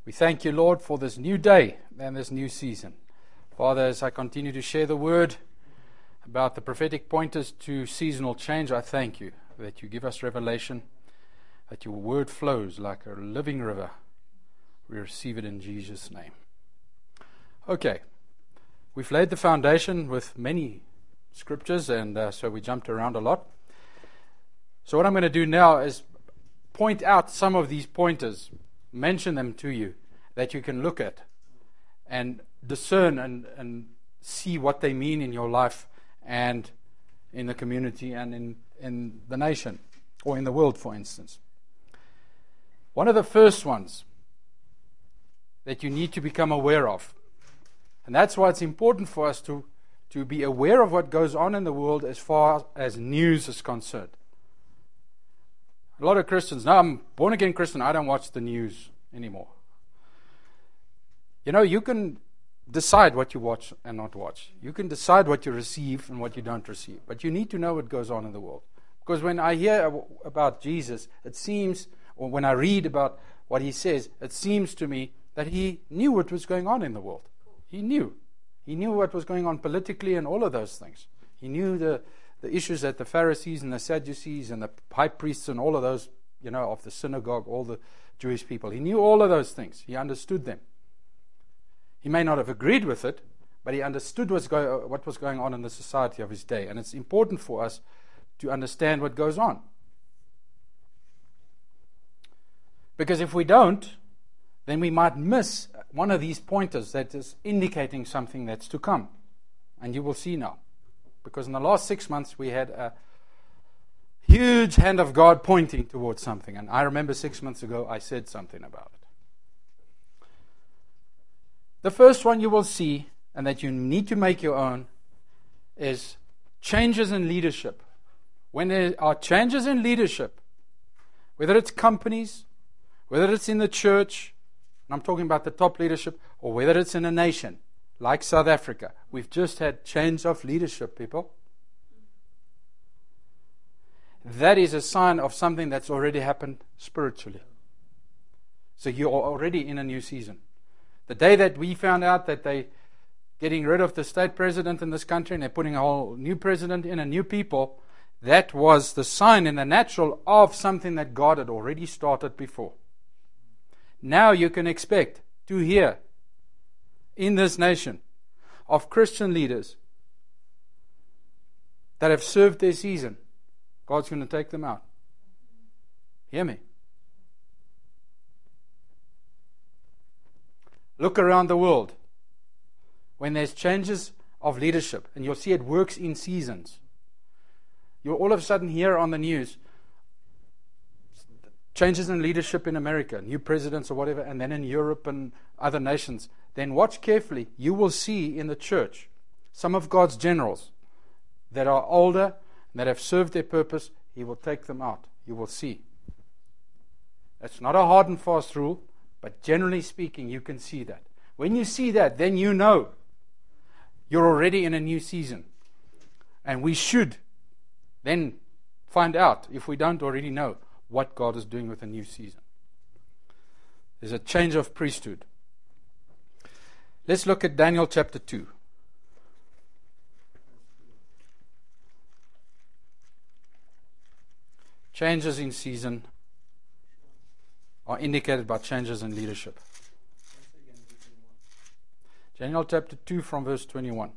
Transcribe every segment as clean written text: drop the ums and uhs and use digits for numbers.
We thank you, Lord, for this new day and this new season. Father, as I continue to share the word about the prophetic pointers to seasonal change, I thank you that you give us revelation, that your word flows like a living river. We receive it in Jesus' name. Okay, we've laid the foundation with many scriptures, and so we jumped around a lot. So what I'm going to do now is point out some of these pointers, mention them to you, that you can look at and discern and see what they mean in your life and in the community and in the nation or in the world, for instance. One of the first ones that you need to become aware of, and that's why it's important for us to be aware of what goes on in the world as far as news is concerned. A lot of Christians, now I'm born again Christian, I don't watch the news anymore. You know, you can decide what you watch and not watch. You can decide what you receive and what you don't receive. But you need to know what goes on in the world. Because when I hear about Jesus, it seems, or when I read about what he says, it seems to me that he knew what was going on in the world. He knew. He knew what was going on politically and all of those things. He knew the issues that the Pharisees and the Sadducees and the high priests and all of those, you know, of the synagogue, all the Jewish people. He knew all of those things. He understood them. He may not have agreed with it, but he understood what was going on in the society of his day. And it's important for us to understand what goes on. Because if we don't, then we might miss one of these pointers that is indicating something that's to come. And you will see now. Because in the last 6 months we had a huge hand of God pointing towards something. And I remember 6 months ago I said something about it. The first one you will see, and that you need to make your own, is changes in leadership. When there are changes in leadership, whether it's companies, whether it's in the church, and I'm talking about the top leadership, or whether it's in a nation like South Africa, we've just had change of leadership, people. That is a sign of something that's already happened spiritually. So you're already in a new season. The day that we found out that they're getting rid of the state president in this country and they're putting a whole new president in and new people, that was the sign in the natural of something that God had already started before. Now you can expect to hear in this nation of Christian leaders that have served their season. God's going to take them out. Hear me. Look around the world. When there's changes of leadership, and you'll see it works in seasons. You'll all of a sudden hear on the news changes in leadership in America, new presidents or whatever, and then in Europe and other nations. Then watch carefully. You will see in the church some of God's generals that are older, that have served their purpose. He will take them out. You will see. It's not a hard and fast rule, but generally speaking, you can see that. When you see that, then you know you're already in a new season. And we should then find out, if we don't already know, what God is doing with a new season. There's a change of priesthood. Let's look at Daniel chapter 2. Changes in season are indicated by changes in leadership. Daniel chapter 2 from verse 21.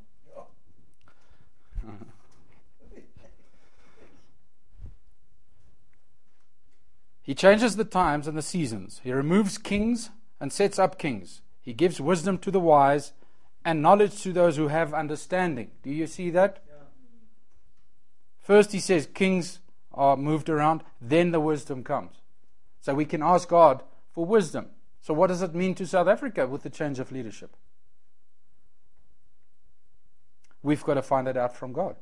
He changes the times and the seasons. He removes kings and sets up kings. He gives wisdom to the wise and knowledge to those who have understanding. Do you see that? Yeah. First he says kings are moved around, then the wisdom comes. So we can ask God for wisdom. So what does it mean to South Africa with the change of leadership? We've got to find it out from God.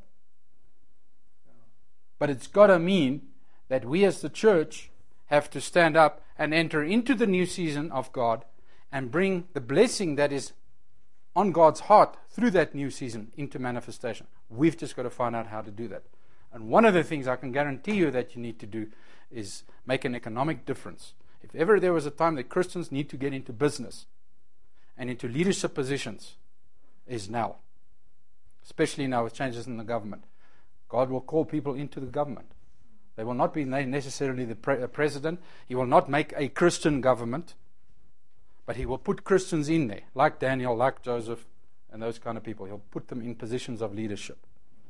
But it's got to mean that we as the church have to stand up and enter into the new season of God and bring the blessing that is on God's heart through that new season into manifestation. We've just got to find out how to do that. And one of the things I can guarantee you that you need to do is make an economic difference If ever there was a time that Christians need to get into business and into leadership positions, is now. Especially now with changes in the government. God will call people into the government. They will not be necessarily the president. He will not make a Christian government, but He will put Christians in there, like Daniel, like Joseph, and those kind of people. He'll put them in positions of leadership.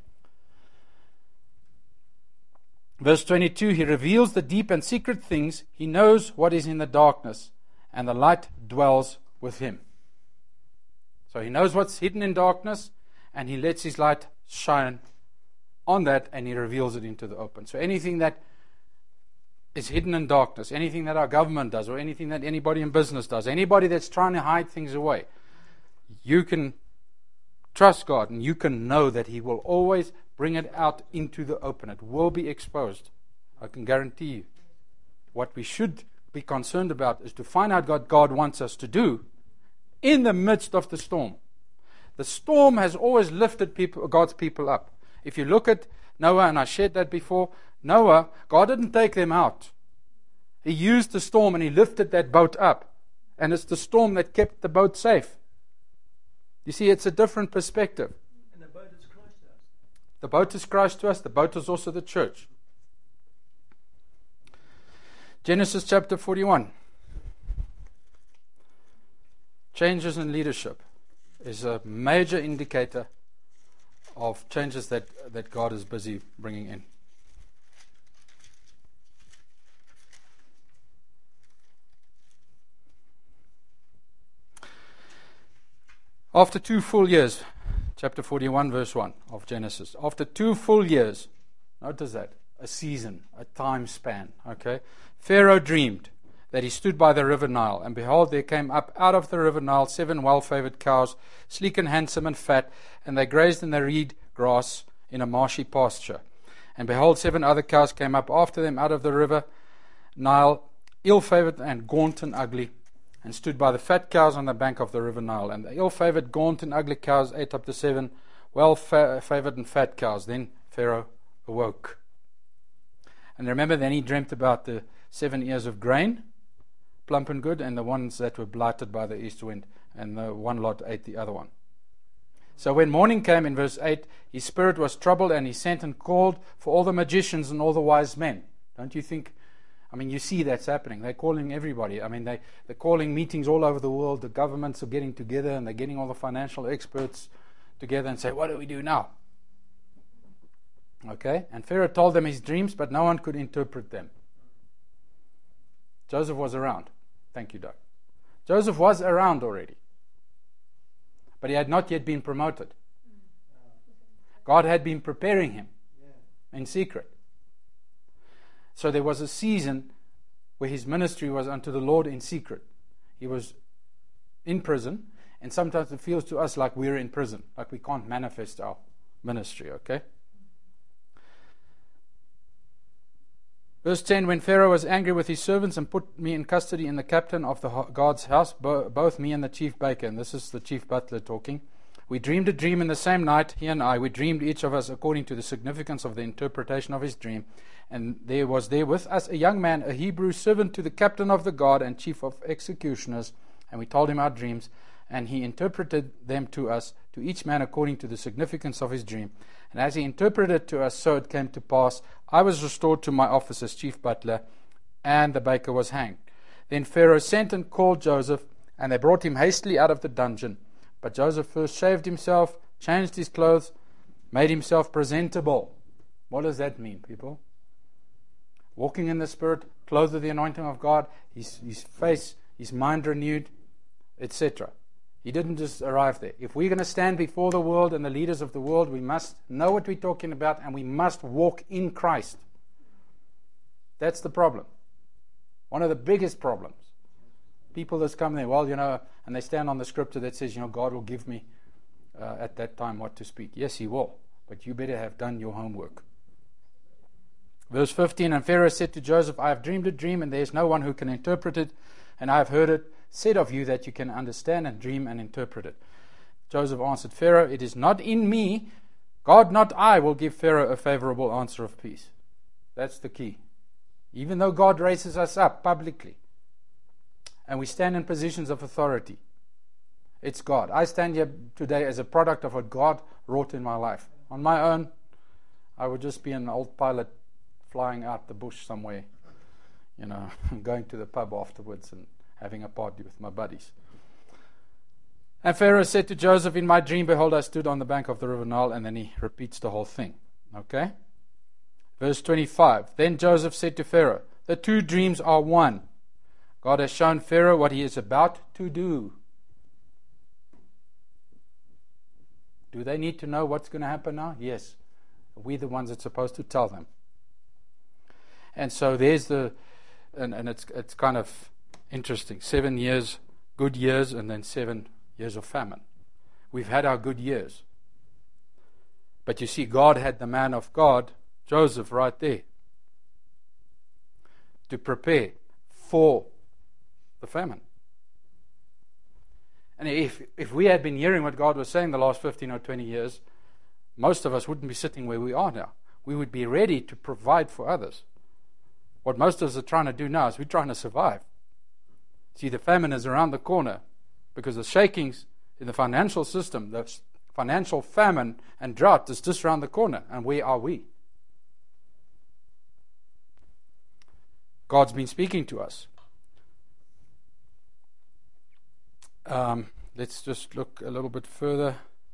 Verse 22, He reveals the deep and secret things. He knows what is in the darkness, and the light dwells with Him. So He knows what's hidden in darkness, and He lets His light shine on that, and He reveals it into the open. So anything that is hidden in darkness, anything that our government does, or anything that anybody in business does, anybody that's trying to hide things away, you can trust God, and you can know that He will always bring it out into the open. It will be exposed. I can guarantee you. What we should be concerned about is to find out what God wants us to do in the midst of the storm. The storm has always lifted God's people up. If you look at Noah, and I shared that before, Noah, God didn't take them out. He used the storm and He lifted that boat up. And it's the storm that kept the boat safe. You see, it's a different perspective. And the boat is Christ to us. The boat is Christ to us. The boat is also the church. Genesis chapter 41. Changes in leadership is a major indicator of changes that God is busy bringing in. After 2 full years, chapter 41, verse 1 of Genesis. After 2 full years, notice that, a season, a time span, okay? Pharaoh dreamed that he stood by the river Nile, and behold, there came up out of the river Nile 7 well-favored cows, sleek and handsome and fat, and they grazed in the reed grass in a marshy pasture. And behold, 7 other cows came up after them out of the river Nile, ill-favored and gaunt and ugly, and stood by the fat cows on the bank of the river Nile. And the ill-favored, gaunt and ugly cows ate up the 7 well-favored and fat cows. Then Pharaoh awoke. And remember, then he dreamt about the 7 ears of grain, plump and good, and the ones that were blighted by the east wind, and the one lot ate the other one. So when morning came, in verse 8, his spirit was troubled, and he sent and called for all the magicians and all the wise men. Don't you think? I mean, you see that's happening. They're calling everybody. I mean, they're calling meetings all over the world. The governments are getting together, and they're getting all the financial experts together and say, what do we do now? Okay? And Pharaoh told them his dreams, but no one could interpret them. Joseph was around. Thank you, Doug. Joseph was around already. But he had not yet been promoted. God had been preparing him in secret. So there was a season where his ministry was unto the Lord in secret. He was in prison, and sometimes it feels to us like we're in prison, like we can't manifest our ministry, okay? Verse 10, when Pharaoh was angry with his servants and put me in custody in the captain of the guard's house, both me and the chief baker, and this is the chief butler talking, we dreamed a dream in the same night, he and I. We dreamed each of us according to the significance of the interpretation of his dream. And there was there with us a young man, a Hebrew servant to the captain of the guard and chief of executioners. And we told him our dreams, and he interpreted them to us, to each man according to the significance of his dream. And as he interpreted to us, so it came to pass. I was restored to my office as chief butler, and the baker was hanged. Then Pharaoh sent and called Joseph, and they brought him hastily out of the dungeon. But Joseph first shaved himself, changed his clothes, made himself presentable. What does that mean, people? Walking in the Spirit, clothed with the anointing of God, his face, his mind renewed, etc. He didn't just arrive there. If we're going to stand before the world and the leaders of the world, we must know what we're talking about, and we must walk in Christ. That's the problem. One of the biggest problems. People that come there, and they stand on the scripture that says, God will give me at that time what to speak. Yes, He will. But you better have done your homework. Verse 15, and Pharaoh said to Joseph, I have dreamed a dream, and there is no one who can interpret it, and I have heard it said of you that you can understand and dream and interpret it. Joseph answered Pharaoh, it is not in me, God not I will give Pharaoh a favorable answer of peace. That's the key. Even though God raises us up publicly, and we stand in positions of authority. It's God. I stand here today as a product of what God wrought in my life. On my own, I would just be an old pilot flying out the bush somewhere, going to the pub afterwards and having a party with my buddies. And Pharaoh said to Joseph, in my dream, behold, I stood on the bank of the river Nile, and then he repeats the whole thing. Okay? Verse 25. Then Joseph said to Pharaoh, the two dreams are one. God has shown Pharaoh what he is about to do. Do they need to know what's going to happen now? Yes. We're the ones that's supposed to tell them. And so there's and it's kind of interesting. 7 years, good years, and then 7 years of famine. We've had our good years. But you see, God had the man of God, Joseph, right there to prepare for the famine. And if we had been hearing what God was saying the last 15 or 20 years, most of us wouldn't be sitting where we are now. We would be ready to provide for others. What most of us are trying to do now is we're trying to survive. See, the famine is around the corner because the shakings in the financial system, the financial famine and drought is just around the corner. And where are we? God's been speaking to us. Let's just look a little bit further.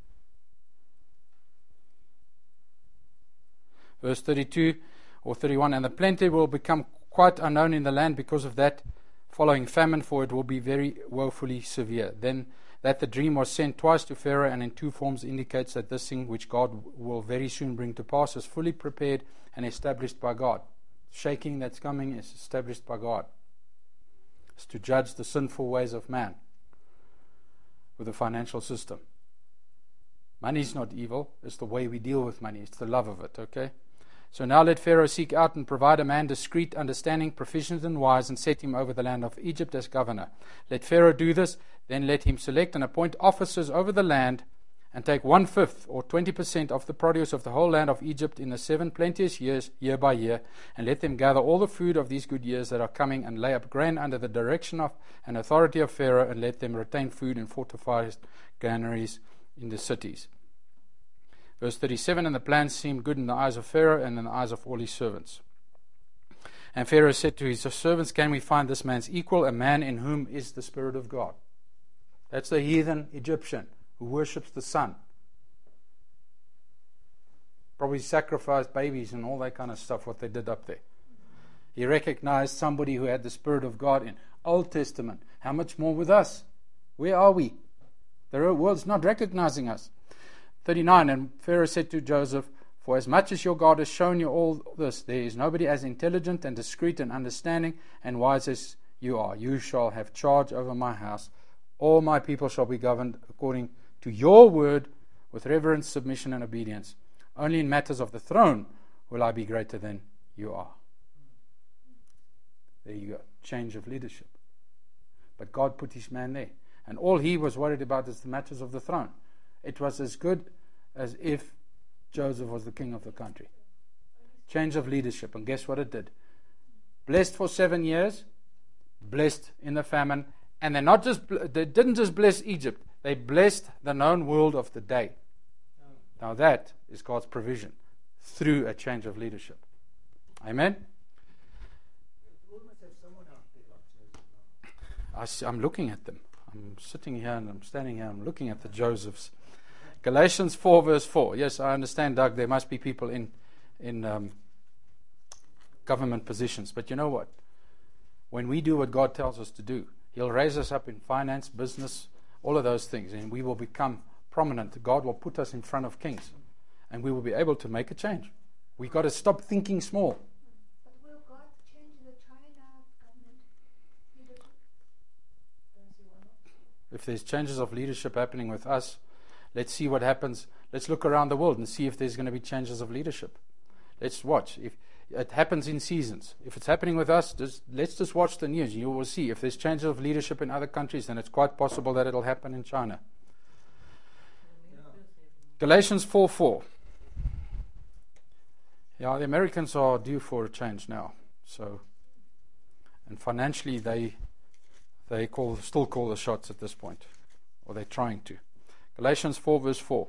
Verse 32 or 31, and the plenty will become quite unknown in the land because of that following famine, for it will be very woefully severe. Then that the dream was sent twice to Pharaoh and in two forms indicates that this thing which God will very soon bring to pass is fully prepared and established by God. Shaking that's coming is established by God. It's to judge the sinful ways of man with the financial system. Money is not evil. It's the way we deal with money. It's the love of it, okay? So now let Pharaoh seek out and provide a man discreet, understanding, proficient and wise, and set him over the land of Egypt as governor. Let Pharaoh do this, then let him select and appoint officers over the land, and take 1/5 or 20% of the produce of the whole land of Egypt in the 7 plenteous years, year by year, and let them gather all the food of these good years that are coming, and lay up grain under the direction of and authority of Pharaoh, and let them retain food in fortified granaries in the cities. Verse 37, and the plan seemed good in the eyes of Pharaoh and in the eyes of all his servants. And Pharaoh said to his servants, can we find this man's equal, a man in whom is the Spirit of God? That's the heathen Egyptian who worships the sun. Probably sacrificed babies and all that kind of stuff, what they did up there. He recognized somebody who had the Spirit of God in Old Testament. How much more with us? Where are we? The world's not recognizing us. 39, and Pharaoh said to Joseph, for as much as your God has shown you all this, there is nobody as intelligent and discreet and understanding and wise as you are. You shall have charge over my house. All my people shall be governed according to your word with reverence, submission, and obedience. Only in matters of the throne will I be greater than you are. There you go. Change of leadership. But God put his man there. And all he was worried about is the matters of the throne. It was as good as if Joseph was the king of the country. Change of leadership. And guess what it did? Blessed for 7 years. Blessed in the famine. And they didn't just bless Egypt. They blessed the known world of the day. Now that is God's provision through a change of leadership. Amen? I'm looking at them. I'm sitting here and I'm standing here. I'm looking at the Josephs. Galatians 4 verse 4. Yes, I understand, Doug, there must be people in government positions. But you know what? When we do what God tells us to do, He'll raise us up in finance, business, all of those things, and we will become prominent. God will put us in front of kings, and we will be able to make a change. We've got to stop thinking small. But will God change the China government leadership? If there's changes of leadership happening with us, let's see what happens. Let's look around the world and see if there's going to be changes of leadership. Let's watch. If it happens in seasons. If it's happening with us, let's just watch the news. You will see. If there's changes of leadership in other countries, then it's quite possible that it'll happen in China. Galatians 4:4. Yeah, the Americans are due for a change now. So, and financially, They still call the shots at this point, or they're trying to. Galatians 4 verse 4.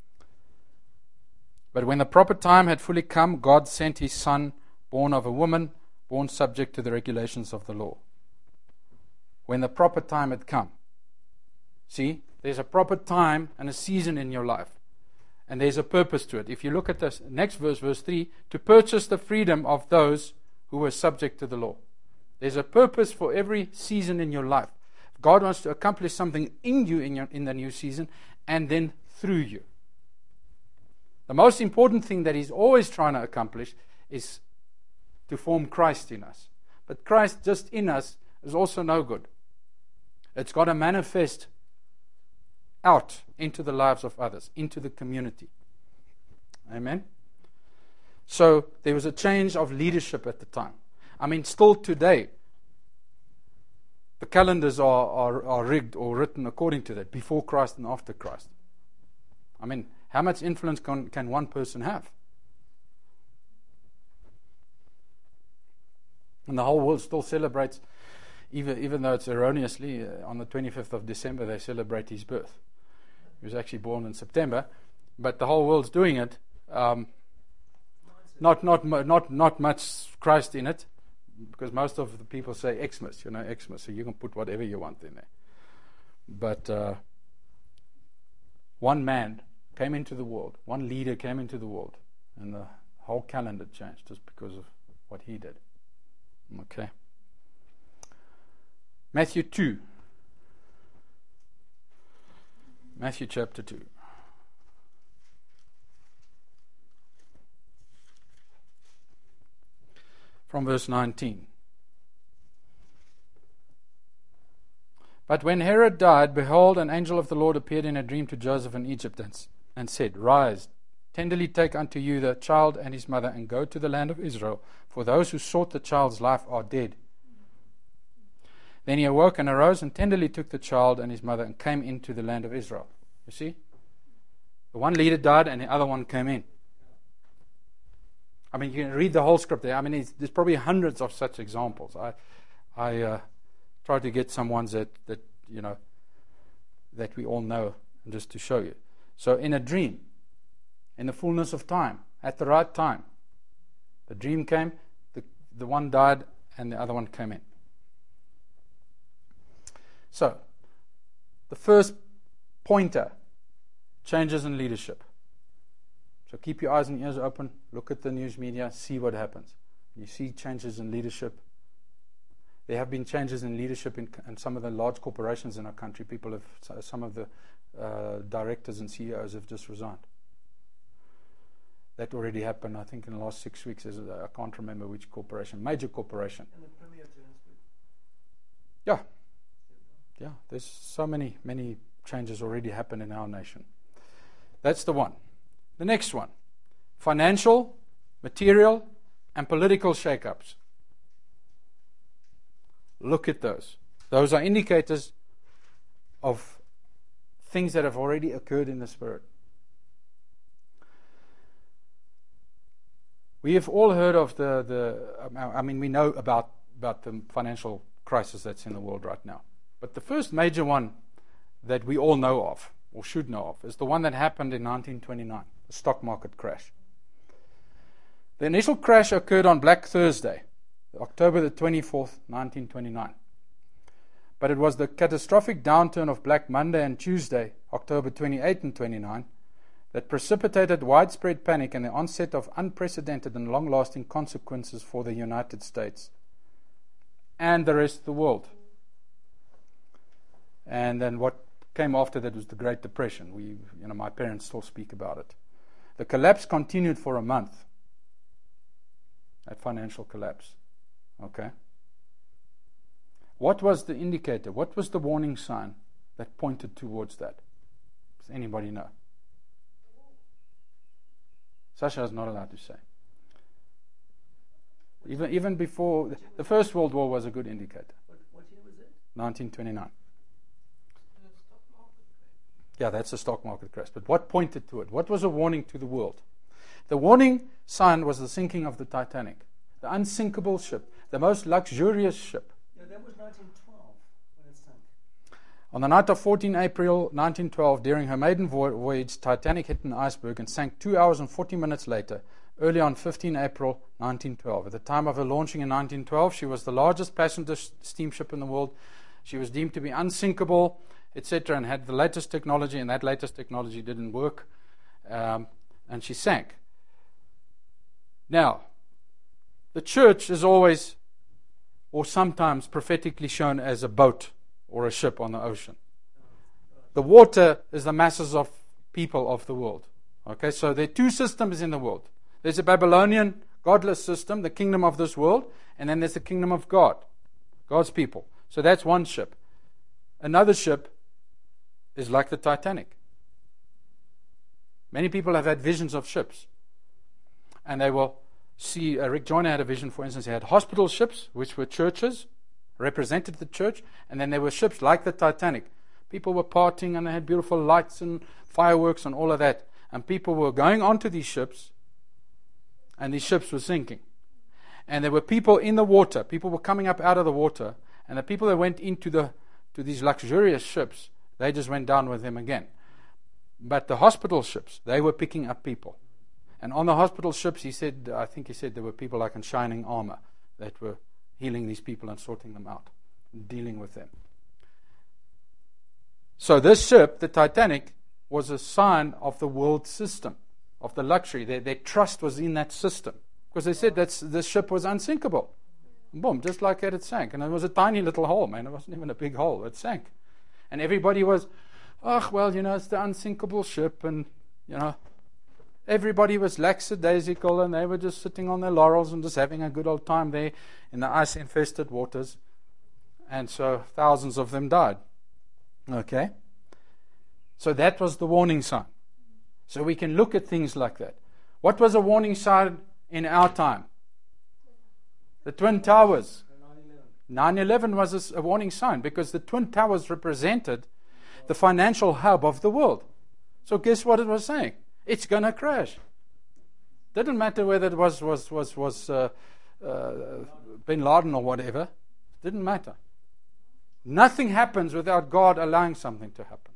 But when the proper time had fully come, God sent His Son, born of a woman, born subject to the regulations of the law. When the proper time had come. See, there's a proper time and a season in your life. And there's a purpose to it. If you look at this next verse, verse 3, to purchase the freedom of those who were subject to the law. There's a purpose for every season in your life. God wants to accomplish something in you in the new season, and then through you. The most important thing that He's always trying to accomplish is to form Christ in us. But Christ just in us is also no good. It's got to manifest out into the lives of others, into the community. Amen? So there was a change of leadership at the time. I mean, still today, the calendars are rigged or written according to that, before Christ and after Christ. I mean, how much influence can one person have? And the whole world still celebrates, even though it's erroneously, on the 25th of December they celebrate His birth. He was actually born in September, but the whole world's doing it. Not much Christ in it, because most of the people say Xmas, Xmas, so you can put whatever you want in there. But one man came into the world, one leader came into the world, and the whole calendar changed just because of what he did. Okay. Matthew 2. Matthew chapter 2. From verse 19. But when Herod died, behold, an angel of the Lord appeared in a dream to Joseph in Egypt and said, Rise, tenderly take unto you the child and his mother, and go to the land of Israel, for those who sought the child's life are dead. Then he awoke and arose and tenderly took the child and his mother and came into the land of Israel. You see? The one leader died and the other one came in. I mean, you can read the whole script there. I mean, there's probably hundreds of such examples. I tried to get some ones that we all know, just to show you. So in a dream, in the fullness of time, at the right time, the dream came, the one died and the other one came in. So, the first pointer, changes in leadership. So keep your eyes and ears open, look at the news media, see what happens. You see changes in leadership. There have been changes in leadership in some of the large corporations in our country. Some of the directors and CEOs have just resigned. That already happened, I think, in the last 6 weeks. I can't remember which corporation, major corporation. And the Premier transferred. Yeah. Yeah, there's so many changes already happened in our nation. That's the one. The next one. Financial, material, and political shake-ups. Look at those. Those are indicators of things that have already occurred in the Spirit. We have all heard of we know about the financial crisis that's in the world right now. But the first major one that we all know of, or should know of, is the one that happened in 1929, the stock market crash. The initial crash occurred on Black Thursday, October the 24th, 1929. But it was the catastrophic downturn of Black Monday and Tuesday, October 28 and 29, that precipitated widespread panic and the onset of unprecedented and long-lasting consequences for the United States and the rest of the world. And then what came after that was the Great Depression. My parents still speak about it. The collapse continued for a month. That financial collapse. Okay. What was the indicator? What was the warning sign that pointed towards that? Does anybody know? Sasha is not allowed to say. Even before the First World War was a good indicator. What year was it? 1929. Yeah, that's the stock market crash. But what pointed to it? What was a warning to the world? The warning sign was the sinking of the Titanic, the unsinkable ship, the most luxurious ship. Yeah, that was 1912 when it On the night of 14 April 1912, during her maiden voyage, Titanic hit an iceberg and sank 2 hours and 40 minutes later, early on 15 April 1912. At the time of her launching in 1912, she was the largest passenger steamship in the world. She was deemed to be unsinkable, etc., and had the latest technology, and that latest technology didn't work, and she sank. Now, the church is always, or sometimes, prophetically shown as a boat or a ship on the ocean. The water is the masses of people of the world. Okay, so there are two systems in the world. There's a Babylonian godless system, the kingdom of this world, and then there's the kingdom of God, God's people. So that's one ship. Another ship is like the Titanic. Many people have had visions of ships, and they will see, Rick Joyner had a vision, for instance. He had hospital ships, which were churches, represented the church, and then there were ships like the Titanic. People were partying, and they had beautiful lights and fireworks and all of that, and people were going onto these ships, and these ships were sinking. And there were people in the water. People were coming up out of the water, and the people that went into to these luxurious ships, they just went down with them again. But the hospital ships, they were picking up people. And on the hospital ships, I think he said there were people like in shining armor that were healing these people and sorting them out, and dealing with them. So this ship, the Titanic, was a sign of the world system, of the luxury. Their trust was in that system. Because they said this ship was unsinkable. Boom, just like that it sank. And it was a tiny little hole, man. It wasn't even a big hole. It sank. And everybody was, it's the unsinkable ship. And, everybody was lackadaisical, and they were just sitting on their laurels and just having a good old time there in the ice-infested waters. And so thousands of them died. Okay? So that was the warning sign. So we can look at things like that. What was a warning sign in our time? The Twin Towers. 9/11 was a warning sign, because the Twin Towers represented the financial hub of the world. So guess what it was saying? It's going to crash. Didn't matter whether it was Bin Laden or whatever. Didn't matter. Nothing happens without God allowing something to happen.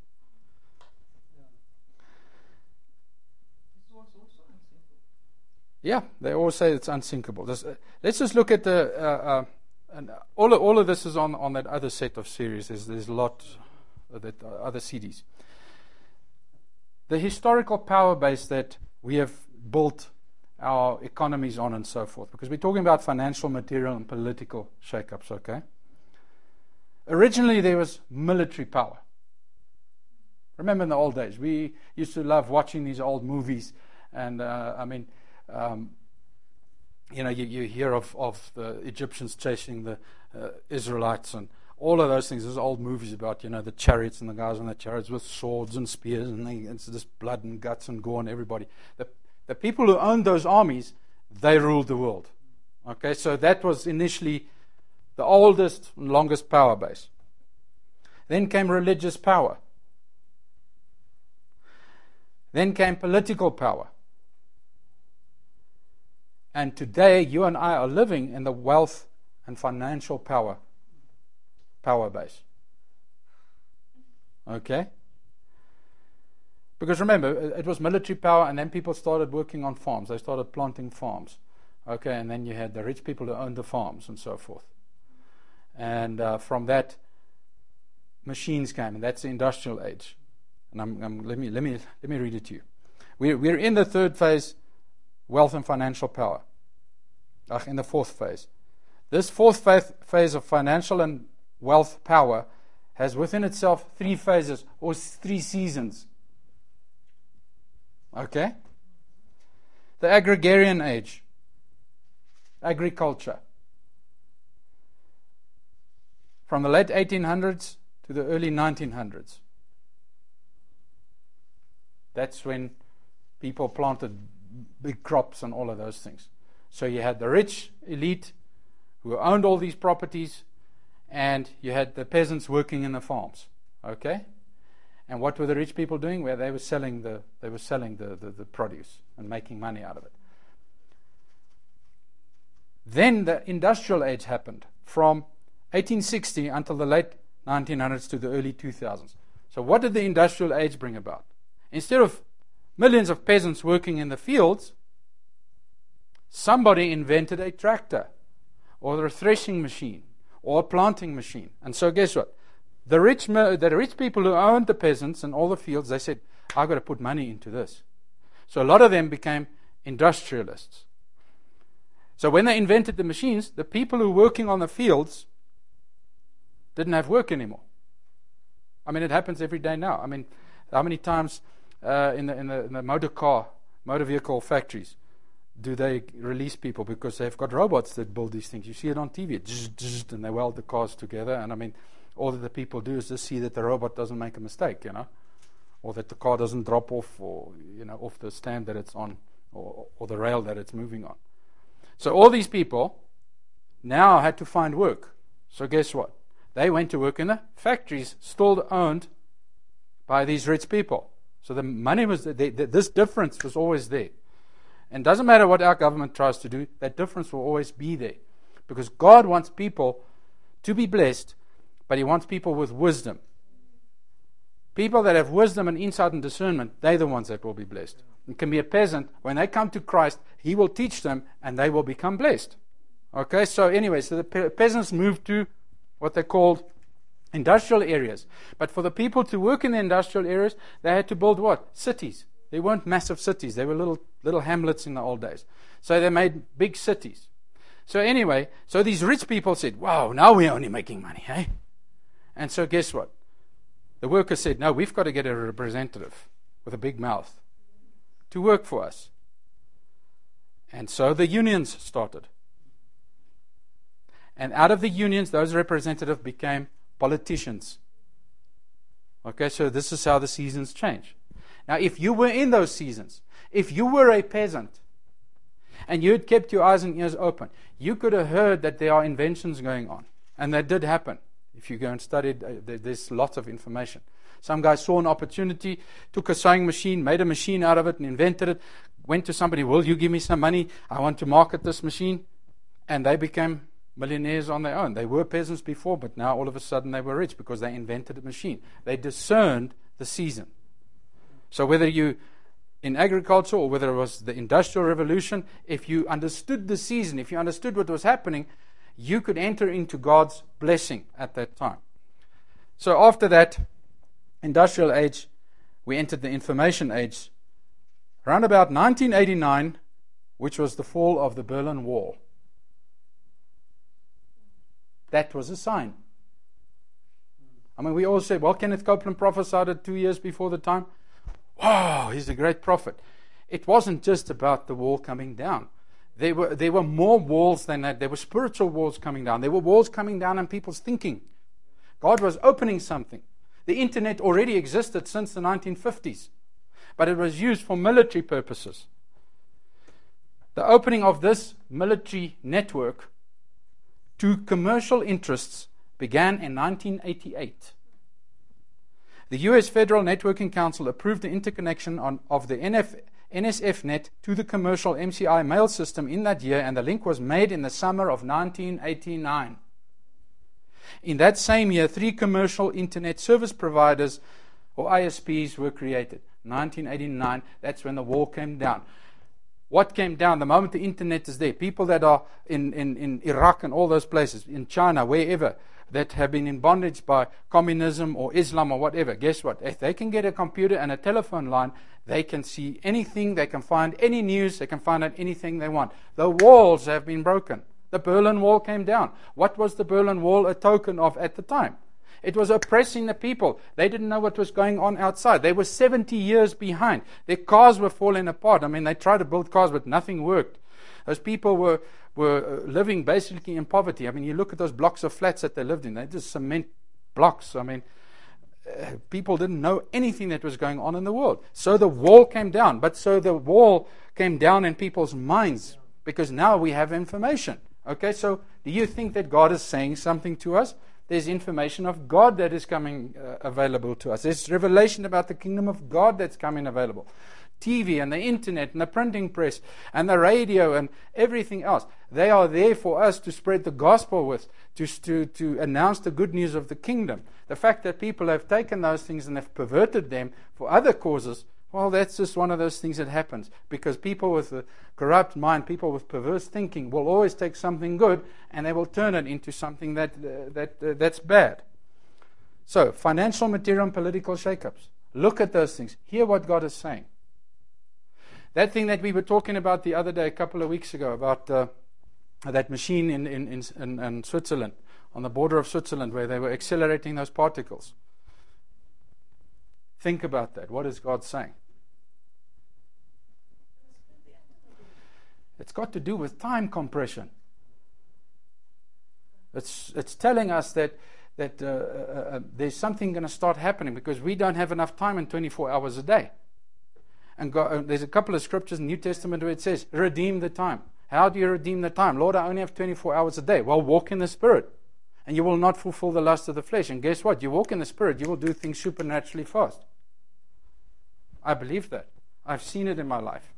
Yeah, they all say it's unsinkable. Let's just look at and all of this is on that other set of series. There's a lot of that other CDs. The historical power base that we have built our economies on and so forth, because we're talking about financial, material, and political shake-ups, okay? Originally, there was military power. Remember in the old days, we used to love watching these old movies, and you hear of the Egyptians chasing the Israelites and all of those things. There's old movies about, the chariots and the guys on the chariots with swords and spears, and it's just blood and guts and gore and everybody. The people who owned those armies, they ruled the world. Okay, so that was initially the oldest and longest power base. Then came religious power. Then came political power. And today, you and I are living in the wealth and financial power base. Okay? Because remember, it was military power, and then people started working on farms. They started planting farms. Okay, and then you had the rich people who owned the farms and so forth. And from that, machines came, and that's the industrial age. And let me read it to you. We're in the third phase, wealth and financial power. In the fourth phase. This fourth phase of financial and wealth power has within itself 3 phases or 3 seasons. Okay? The agrarian age. Agriculture. From the late 1800s to the early 1900s. That's when people planted big crops and all of those things. So you had the rich elite who owned all these properties, and you had the peasants working in the farms. Okay? And what were the rich people doing? Well, they were selling the produce and making money out of it. Then the industrial age happened from 1860 until the late 1900s to the early 2000s. So what did the industrial age bring about? Instead of millions of peasants working in the fields, somebody invented a tractor or a threshing machine or a planting machine. And so guess what? The rich people who owned the peasants and all the fields, they said, I've got to put money into this. So a lot of them became industrialists. So when they invented the machines, the people who were working on the fields didn't have work anymore. I mean, it happens every day now. I mean, how many times in the motor vehicle factories do they release people because they've got robots that build these things? You see it on TV, and they weld the cars together. And I mean, all that the people do is just see that the robot doesn't make a mistake, or that the car doesn't drop off, or off the stand that it's on, or the rail that it's moving on. So all these people now had to find work. So guess what? They went to work in the factories still owned by these rich people. So the money was, this difference was always there. And it doesn't matter what our government tries to do, that difference will always be there. Because God wants people to be blessed, but He wants people with wisdom. People that have wisdom and insight and discernment, they're the ones that will be blessed. It can be a peasant. When they come to Christ, He will teach them and they will become blessed. Okay, so anyway, so the peasants moved to what they called industrial areas. But for the people to work in the industrial areas, they had to build what? Cities. They weren't massive cities. They were little hamlets in the old days. So they made big cities. So anyway, so these rich people said, wow, now we're only making money, eh? And so guess what? The workers said, no, we've got to get a representative with a big mouth to work for us. And so the unions started. And out of the unions, those representatives became politicians. Okay, so this is how the seasons change. Now, if you were in those seasons, if you were a peasant, and you had kept your eyes and ears open, you could have heard that there are inventions going on. And that did happen. If you go and study, there's lots of information. Some guy saw an opportunity, took a sewing machine, made a machine out of it and invented it, went to somebody, will you give me some money? I want to market this machine. And they became millionaires on their own. They were peasants before, but now all of a sudden they were rich because they invented a machine. They discerned the season. So whether you in agriculture or whether it was the Industrial Revolution, if you understood the season, if you understood what was happening, you could enter into God's blessing at that time. So after that industrial age, we entered the information age. Around about 1989, which was the fall of the Berlin Wall. That was a sign. I mean, we all say, well, Kenneth Copeland prophesied it 2 years before the time. Wow, he's a great prophet. It wasn't just about the wall coming down. There were more walls than that. There were spiritual walls coming down. There were walls coming down in people's thinking. God was opening something. The internet already existed since the 1950s, but it was used for military purposes. The opening of this military network to commercial interests began in 1988. The U.S. Federal Networking Council approved the interconnection of the NSF net to the commercial MCI mail system in that year, and the link was made in the summer of 1989. In that same year, 3 commercial internet service providers, or ISPs, were created. 1989, that's when the wall came down. What came down? The moment the internet is there, people that are in Iraq and all those places, in China, wherever, that have been in bondage by communism or Islam or whatever, guess what? If they can get a computer and a telephone line, they can see anything, they can find any news, they can find out anything they want. The walls have been broken. The Berlin Wall came down. What was the Berlin Wall a token of at the time? It was oppressing the people. They didn't know what was going on outside. They were 70 years behind. Their cars were falling apart. I mean, they tried to build cars, but nothing worked. Those people were living basically in poverty. I mean, you look at those blocks of flats that they lived in. They're just cement blocks. I mean, people didn't know anything that was going on in the world. So the wall came down. But so the wall came down in people's minds because now we have information. Okay, so do you think that God is saying something to us? There's information of God that is coming available to us. There's revelation about the kingdom of God that's coming available. TV and the internet and the printing press and the radio and everything else. They are there for us to spread the gospel with, to announce the good news of the kingdom. The fact that people have taken those things and have perverted them for other causes, well, that's just one of those things that happens. Because people with a corrupt mind, people with perverse thinking, will always take something good and they will turn it into something that's bad. So, financial, material, and political shake-ups. Look at those things. Hear what God is saying. That thing that we were talking about the other day, a couple of weeks ago, about that machine in Switzerland, on the border of Switzerland, where they were accelerating those particles. Think about that. What is God saying? It's got to do with time compression. It's telling us that there's something going to start happening because we don't have enough time in 24 hours a day. And there's a couple of scriptures in the New Testament where it says, redeem the time. How do you redeem the time? Lord, I only have 24 hours a day. Well, walk in the Spirit. And you will not fulfill the lust of the flesh. And guess what? You walk in the Spirit, you will do things supernaturally fast. I believe that. I've seen it in my life.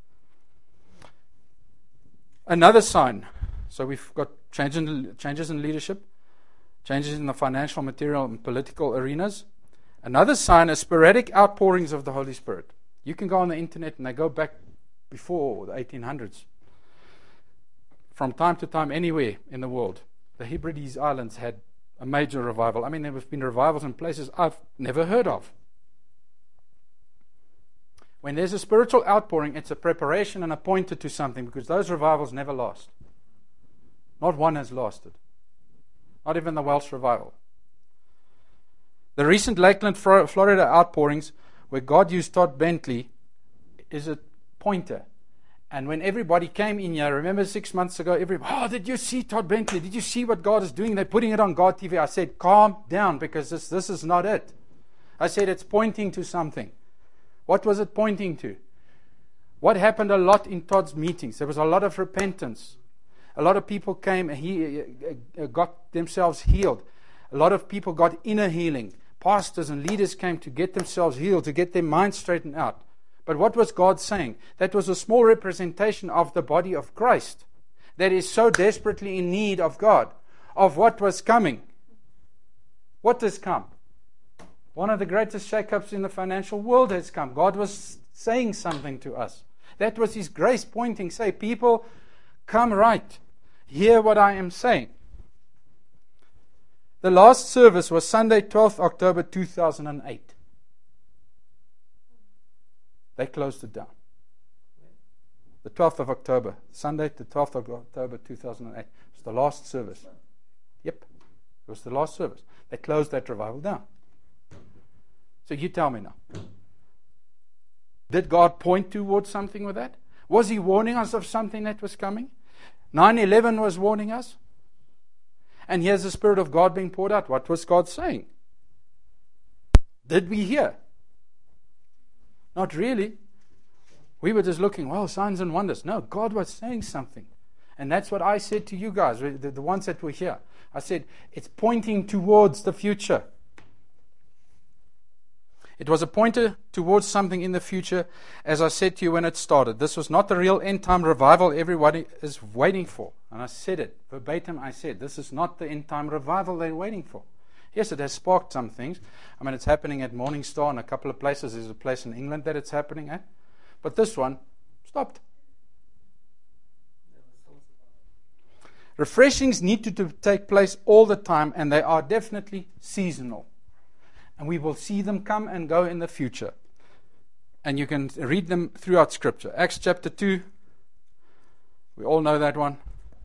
Another sign. So we've got changes in leadership, changes in the financial, material, and political arenas. Another sign is sporadic outpourings of the Holy Spirit. You can go on the internet and they go back before the 1800s. From time to time, anywhere in the world, the Hebrides Islands had a major revival. I mean, there have been revivals in places I've never heard of. When there's a spiritual outpouring, it's a preparation and a pointer to something, because those revivals never last. Not one has lasted. Not even the Welsh revival. The recent Lakeland, Florida outpourings, where God used Todd Bentley, is a pointer. And when everybody came in here, remember 6 months ago, everybody, did you see Todd Bentley? Did you see what God is doing? They're putting it on God TV. I said, calm down, because this is not it. I said, it's pointing to something. What was it pointing to? What happened a lot in Todd's meetings? There was a lot of repentance. A lot of people came and got themselves healed. A lot of people got inner healing. Pastors and leaders came to get themselves healed, to get their minds straightened out. But what was God saying? That was a small representation of the body of Christ that is so desperately in need of God, of what was coming. What has come? One of the greatest shake-ups in the financial world has come. God was saying something to us. That was His grace pointing, say, people, come right. Hear what I am saying. The last service was Sunday, 12th October 2008. They closed it down. The 12th of October. Sunday, the 12th of October 2008. It was the last service. Yep. It was the last service. They closed that revival down. So you tell me now. Did God point towards something with that? Was He warning us of something that was coming? 9/11 was warning us. And here's the Spirit of God being poured out. What was God saying? Did we hear? Not really. We were just looking, well, signs and wonders. No, God was saying something. And that's what I said to you guys, the ones that were here. I said, it's pointing towards the future. It was a pointer towards something in the future, as I said to you when it started. This was not the real end-time revival everybody is waiting for. And I said it verbatim. I said, this is not the end-time revival they're waiting for. Yes, it has sparked some things. I mean, it's happening at Morning Star and a couple of places. There's a place in England that it's happening at. But this one stopped. Refreshings need to take place all the time, and they are definitely seasonal. And we will see them come and go in the future. And you can read them throughout Scripture. Acts chapter 2. We all know that one.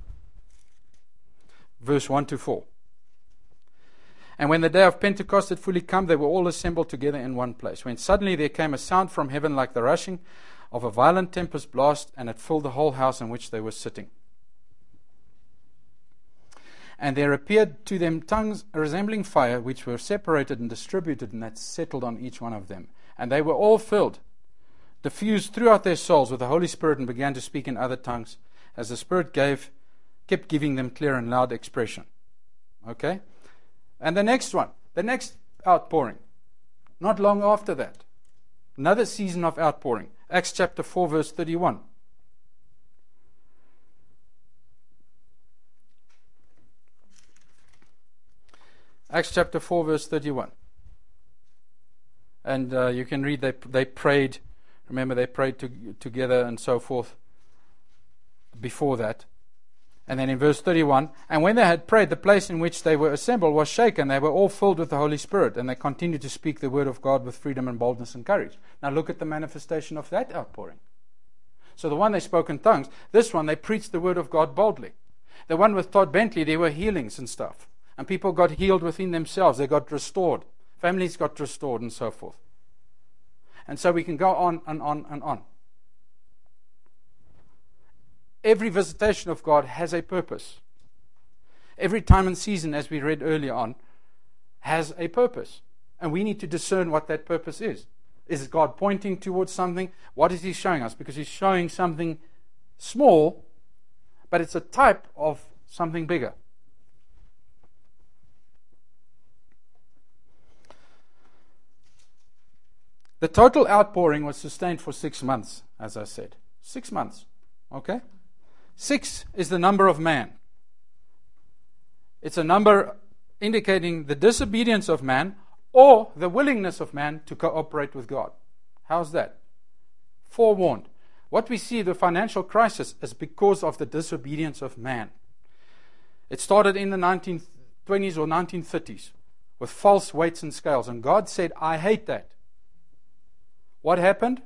Verse 1 to 4. And when the day of Pentecost had fully come, they were all assembled together in one place. When suddenly there came a sound from heaven like the rushing of a violent tempest blast, and it filled the whole house in which they were sitting. And there appeared to them tongues resembling fire, which were separated and distributed, and that settled on each one of them. And they were all filled, diffused throughout their souls with the Holy Spirit, and began to speak in other tongues, as the Spirit kept giving them clear and loud expression. Okay? And the next one, the next outpouring, not long after that, another season of outpouring. Acts chapter 4, verse 31. Acts chapter 4, verse 31. And you can read, they prayed. Remember, they prayed together and so forth before that. And then in verse 31, and when they had prayed, the place in which they were assembled was shaken. They were all filled with the Holy Spirit, and they continued to speak the word of God with freedom and boldness and courage. Now look at the manifestation of that outpouring. So the one they spoke in tongues, this one they preached the word of God boldly. The one with Todd Bentley, there were healings and stuff. And people got healed within themselves. They got restored. Families got restored and so forth. And so we can go on and on and on. Every visitation of God has a purpose. Every time and season, as we read earlier on, has a purpose. And we need to discern what that purpose is. Is God pointing towards something? What is He showing us? Because He's showing something small, but it's a type of something bigger. The total outpouring was sustained for 6 months, as I said. 6 months. Okay? 6 is the number of man. It's a number indicating the disobedience of man or the willingness of man to cooperate with God. How's that? Forewarned. What we see, the financial crisis, is because of the disobedience of man. It started in the 1920s or 1930s with false weights and scales. And God said, I hate that. What happened?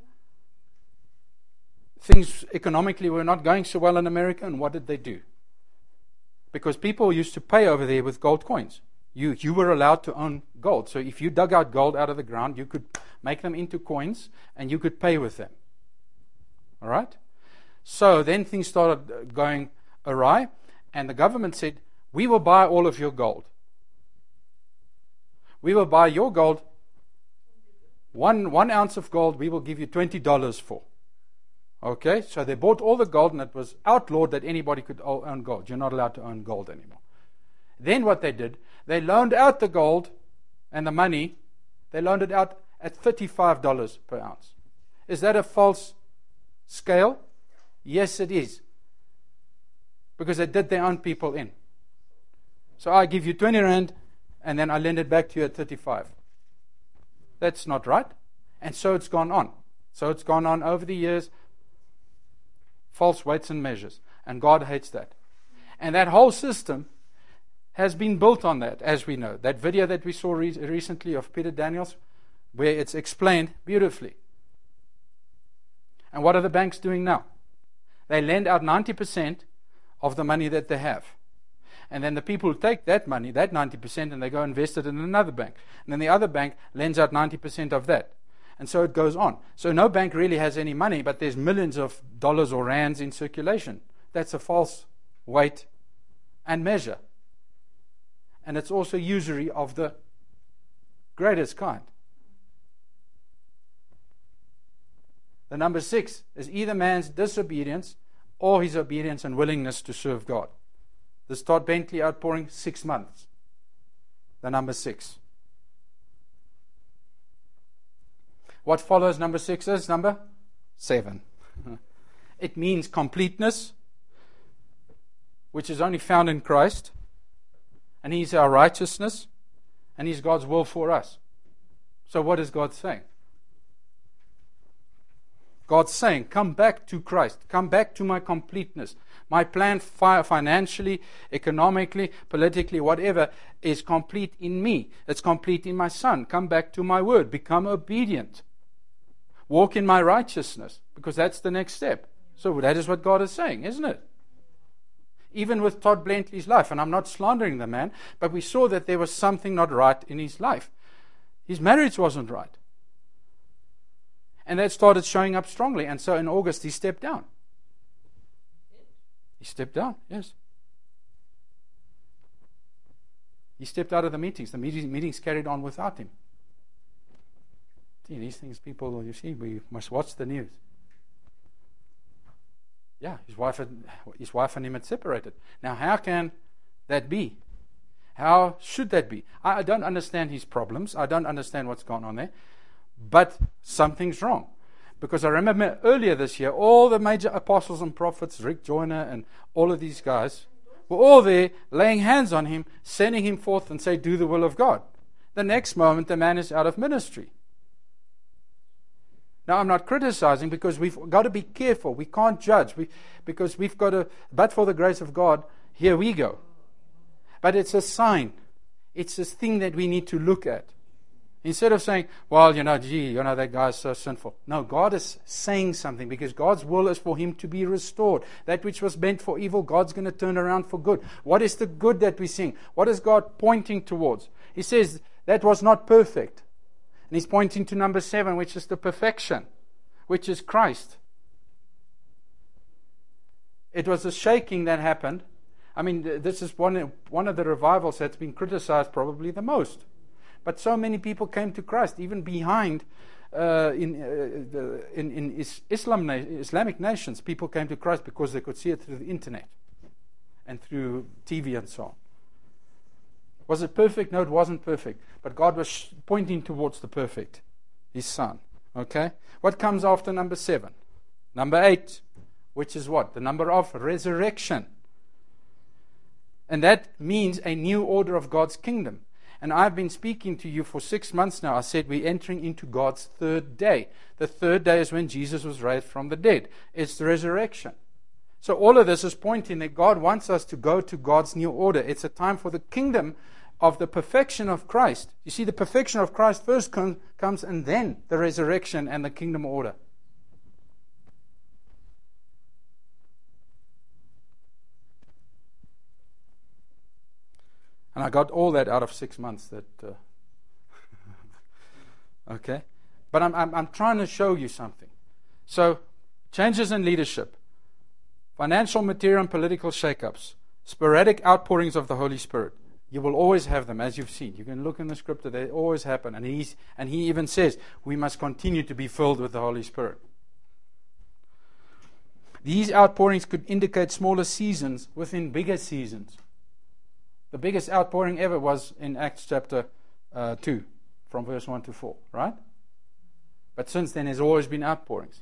Things economically were not going so well in America, and what did they do? Because people used to pay over there with gold coins. You were allowed to own gold. So if you dug out gold out of the ground, you could make them into coins, and you could pay with them. All right? So then things started going awry, and the government said, we will buy all of your gold. We will buy your gold. One ounce of gold we will give you $20 for. Okay, so they bought all the gold, and it was outlawed that anybody could own gold. You're not allowed to own gold anymore. Then what they did, they loaned out the gold and the money. They loaned it out at $35 per ounce. Is that a false scale? Yes, it is. Because they did their own people in. So I give you 20 rand, and then I lend it back to you at 35. That's not right. And so it's gone on. So it's gone on over the years. False weights and measures. And God hates that. And that whole system has been built on that, as we know. That video that we saw recently of Peter Daniels, where it's explained beautifully. And what are the banks doing now? They lend out 90% of the money that they have. And then the people who take that money, that 90%, and they go invest it in another bank. And then the other bank lends out 90% of that. And so it goes on. So no bank really has any money, but there's millions of dollars or rands in circulation. That's a false weight and measure. And it's also usury of the greatest kind. The number 6 is either man's disobedience or his obedience and willingness to serve God. This Todd Bentley outpouring, 6 months. The number 6. What follows number 6 is number 7. It means completeness, which is only found in Christ. And He's our righteousness. And He's God's will for us. So what is God saying? God's saying, come back to Christ. Come back to my completeness. My plan financially, economically, politically, whatever, is complete in me. It's complete in my Son. Come back to my word. Become obedient. Walk in my righteousness. Because that's the next step. So that is what God is saying, isn't it? Even with Todd Bentley's life, and I'm not slandering the man, but we saw that there was something not right in his life. His marriage wasn't right. And that started showing up strongly. And so in August, he stepped down. He stepped down, yes. He stepped out of the meetings. The meetings carried on without him. See, these things, people, you see, we must watch the news. Yeah, his wife and him had separated. Now, how can that be? How should that be? I don't understand his problems. I don't understand what's gone on there. But something's wrong. Because I remember earlier this year, all the major apostles and prophets, Rick Joyner and all of these guys, were all there laying hands on him, sending him forth and say, do the will of God. The next moment, the man is out of ministry. Now, I'm not criticizing because we've got to be careful. We can't judge because we've got to, but for the grace of God, here we go. But it's a sign. It's this thing that we need to look at. Instead of saying, well, that guy's so sinful. No, God is saying something because God's will is for him to be restored. That which was meant for evil, God's going to turn around for good. What is the good that we sing? What is God pointing towards? He says that was not perfect. And he's pointing to number 7, which is the perfection, which is Christ. It was a shaking that happened. I mean, this is one of the revivals that's been criticized probably the most. But so many people came to Christ, even behind in Islamic nations. People came to Christ because they could see it through the internet and through TV and so on. Was it perfect? No, it wasn't perfect. But God was pointing towards the perfect, His Son. Okay? What comes after number 7? Number 8, which is what? The number of resurrection. And that means a new order of God's kingdom. And I've been speaking to you for 6 months now. I said we're entering into God's 3rd day. The 3rd day is when Jesus was raised from the dead. It's the resurrection. So all of this is pointing that God wants us to go to God's new order. It's a time for the kingdom of the perfection of Christ. You see, the perfection of Christ first comes and then the resurrection and the kingdom order. And I got all that out of 6 months. Okay? But I'm trying to show you something. So, changes in leadership, financial, material, and political shake-ups, sporadic outpourings of the Holy Spirit. You will always have them, as you've seen. You can look in the scripture, they always happen. And he even says, we must continue to be filled with the Holy Spirit. These outpourings could indicate smaller seasons within bigger seasons. The biggest outpouring ever was in Acts chapter 2, from verse 1 to 4, right? But since then, there's always been outpourings.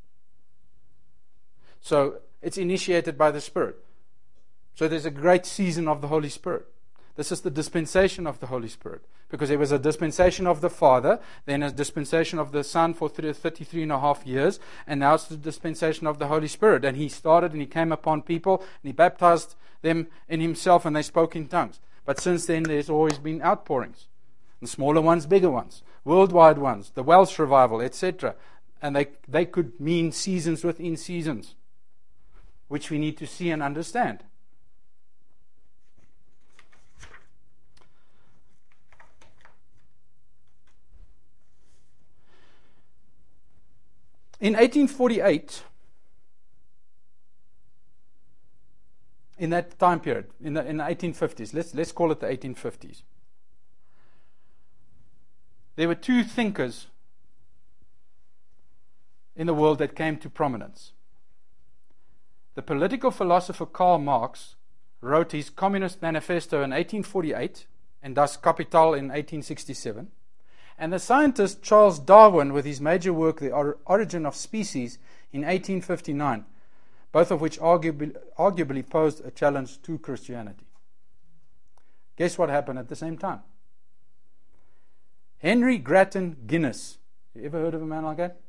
So, it's initiated by the Spirit. So, there's a great season of the Holy Spirit. This is the dispensation of the Holy Spirit. Because there was a dispensation of the Father, then a dispensation of the Son for 33 and a half years, and now it's the dispensation of the Holy Spirit. And He started and He came upon people, and He baptized them in Himself, and they spoke in tongues. But since then, there's always been outpourings. And smaller ones, bigger ones, worldwide ones, the Welsh revival, etc. And they could mean seasons within seasons, which we need to see and understand. In 1848, in that time period, in the 1850s, let's call it the 1850s, there were 2 thinkers in the world that came to prominence. The political philosopher Karl Marx wrote his Communist Manifesto in 1848 and Das Kapital in 1867. And the scientist Charles Darwin with his major work, The Origin of Species, in 1859, both of which arguably posed a challenge to Christianity. Guess what happened at the same time? Henry Grattan Guinness. You ever heard of a man like that?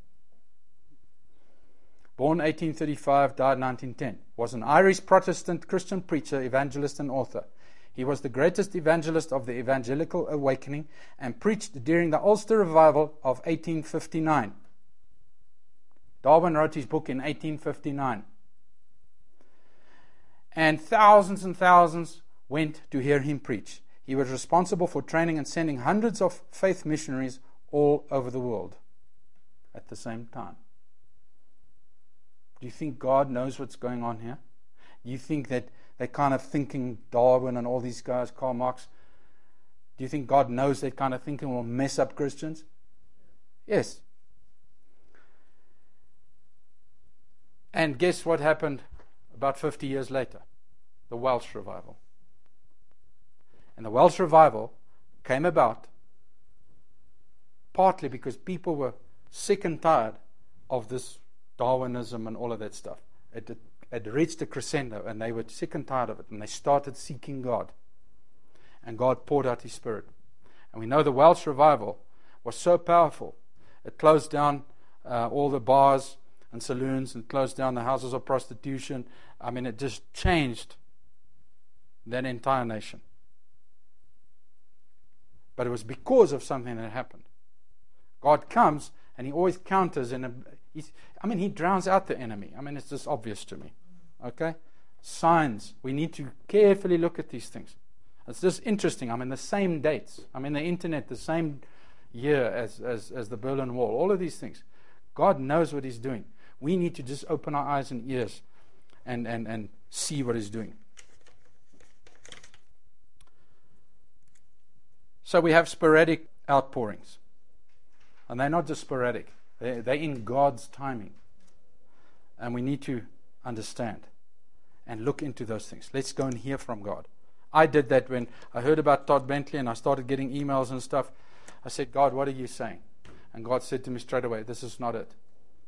Born 1835, died 1910. Was an Irish Protestant Christian preacher, evangelist, and author. He was the greatest evangelist of the evangelical awakening and preached during the Ulster Revival of 1859. Darwin wrote his book in 1859. And thousands went to hear him preach. He was responsible for training and sending hundreds of faith missionaries all over the world at the same time. Do you think God knows what's going on here? Do you think that they're kind of thinking, Darwin and all these guys, Karl Marx, do you think God knows that kind of thinking will mess up Christians? Yes. And guess what happened about 50 years later? The Welsh revival. And the Welsh revival came about partly because people were sick and tired of this Darwinism and all of that stuff. It reached a crescendo, and they were sick and tired of it, and they started seeking God. And God poured out His Spirit. And we know the Welsh revival was so powerful. It closed down all the bars and saloons, and closed down the houses of prostitution. I mean, it just changed that entire nation. But it was because of something that happened. God comes, and He always counters, He drowns out the enemy. I mean, it's just obvious to me. Okay? Signs. We need to carefully look at these things. It's just interesting. I mean, the same dates. I mean, the internet, the same year as the Berlin Wall. All of these things. God knows what He's doing. We need to just open our eyes and ears and see what He's doing. So we have sporadic outpourings. And they're not just sporadic. They're in God's timing. And we need to understand and look into those things. Let's go and hear from God. I did that when I heard about Todd Bentley and I started getting emails and stuff. I said, God, what are you saying? And God said to me straight away, this is not it.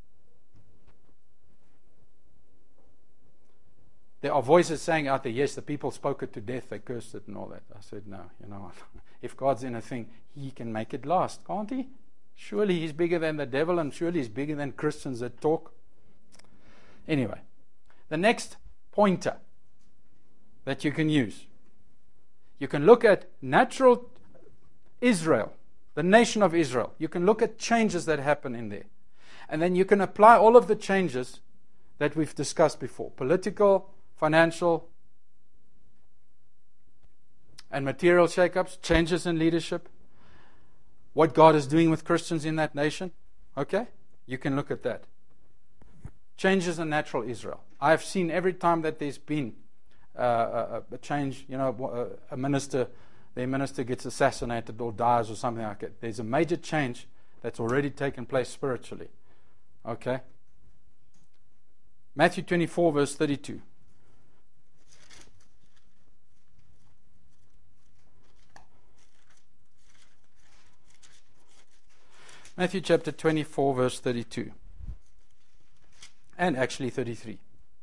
There are voices saying out there, yes, the people spoke it to death, they cursed it and all that. I said, no, you know what? If God's in a thing, He can make it last, can't He? Surely He's bigger than the devil, and surely He's bigger than Christians that talk. Anyway, the next pointer that you can use. You can look at natural Israel, the nation of Israel. You can look at changes that happen in there. And then you can apply all of the changes that we've discussed before. Political, financial, and material shake-ups, changes in leadership, what God is doing with Christians in that nation. Okay? You can look at that. Changes in natural Israel. I've seen every time that there's been a change, a minister, their minister gets assassinated or dies or something like that. There's a major change that's already taken place spiritually. Okay? Matthew 24, verse 32. Matthew chapter 24, verse 32. And actually 33.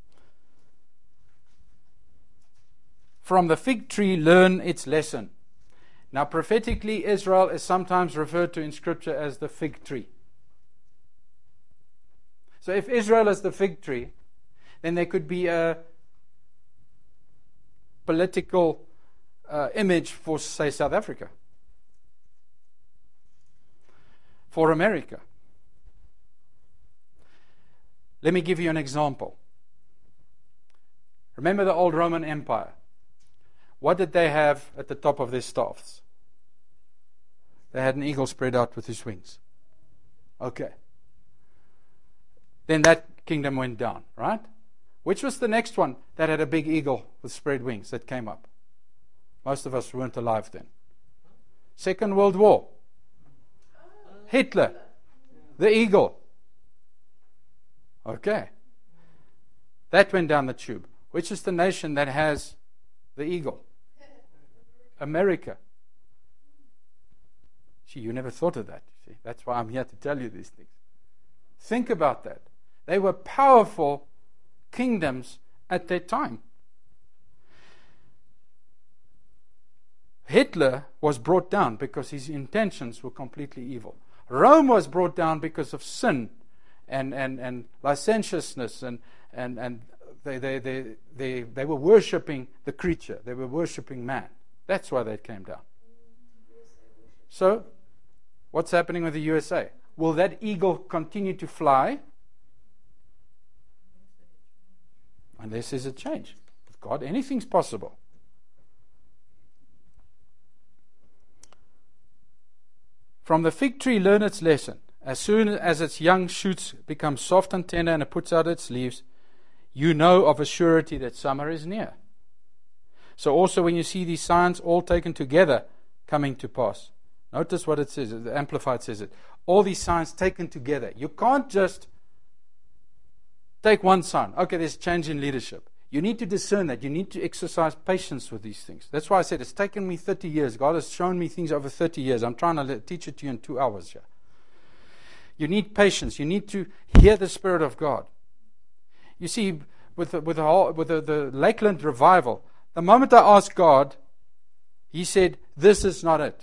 From the fig tree learn its lesson. Now prophetically, Israel is sometimes referred to in Scripture as the fig tree. So if Israel is the fig tree, then there could be a political image for, say, South Africa. For America. Let me give you an example. Remember the old Roman Empire. What did they have at the top of their staffs? They had an eagle spread out with his wings. Okay. Then that kingdom went down, right? Which was the next one that had a big eagle with spread wings that came up? Most of us weren't alive then. Second World War. Hitler. The eagle. Okay. That went down the tube. Which is the nation that has the eagle? America. See, you never thought of that. See, that's why I'm here to tell you these things. Think about that. They were powerful kingdoms at that time. Hitler was brought down because his intentions were completely evil. Rome was brought down because of sin and licentiousness and they were worshipping the creature. They were worshipping man. That's why they came down. So, what's happening with the USA? Will that eagle continue to fly? Unless there's a change. With God, anything's possible. From the fig tree, learn its lesson. As soon as its young shoots become soft and tender and it puts out its leaves, you know of a surety that summer is near. So also when you see these signs all taken together coming to pass, notice what it says, the Amplified says it, all these signs taken together. You can't just take one sign. Okay, there's change in leadership. You need to discern that. You need to exercise patience with these things. That's why I said it's taken me 30 years. God has shown me things over 30 years. I'm trying to teach it to you in 2 hours here. You need patience. You need to hear the Spirit of God. You see, with the Lakeland revival, the moment I asked God, He said, this is not it.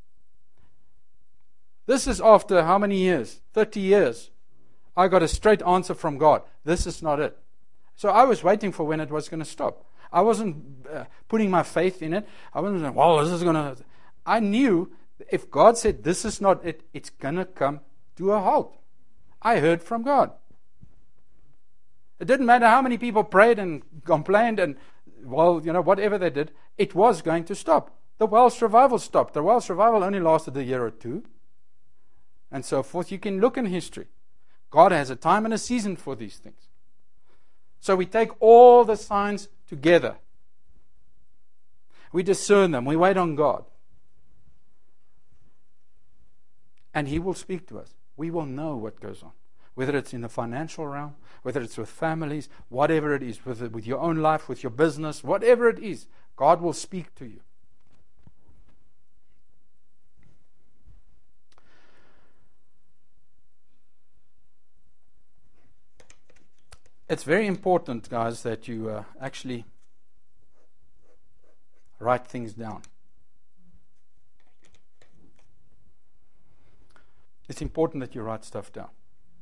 This is after how many years? 30 years. I got a straight answer from God. This is not it. So I was waiting for when it was going to stop. I wasn't putting my faith in it. I wasn't saying, well, this is going to... I knew if God said this is not it, it's going to come to a halt. I heard from God. It didn't matter how many people prayed and complained and, well, whatever they did, it was going to stop. The Welsh revival stopped. The Welsh revival only lasted a year or two. And so forth. You can look in history. God has a time and a season for these things. So we take all the signs together. We discern them. We wait on God. And He will speak to us. We will know what goes on. Whether it's in the financial realm, whether it's with families, whatever it is, with your own life, with your business, whatever it is, God will speak to you. It's very important, guys, that you actually write things down. It's important that you write stuff down.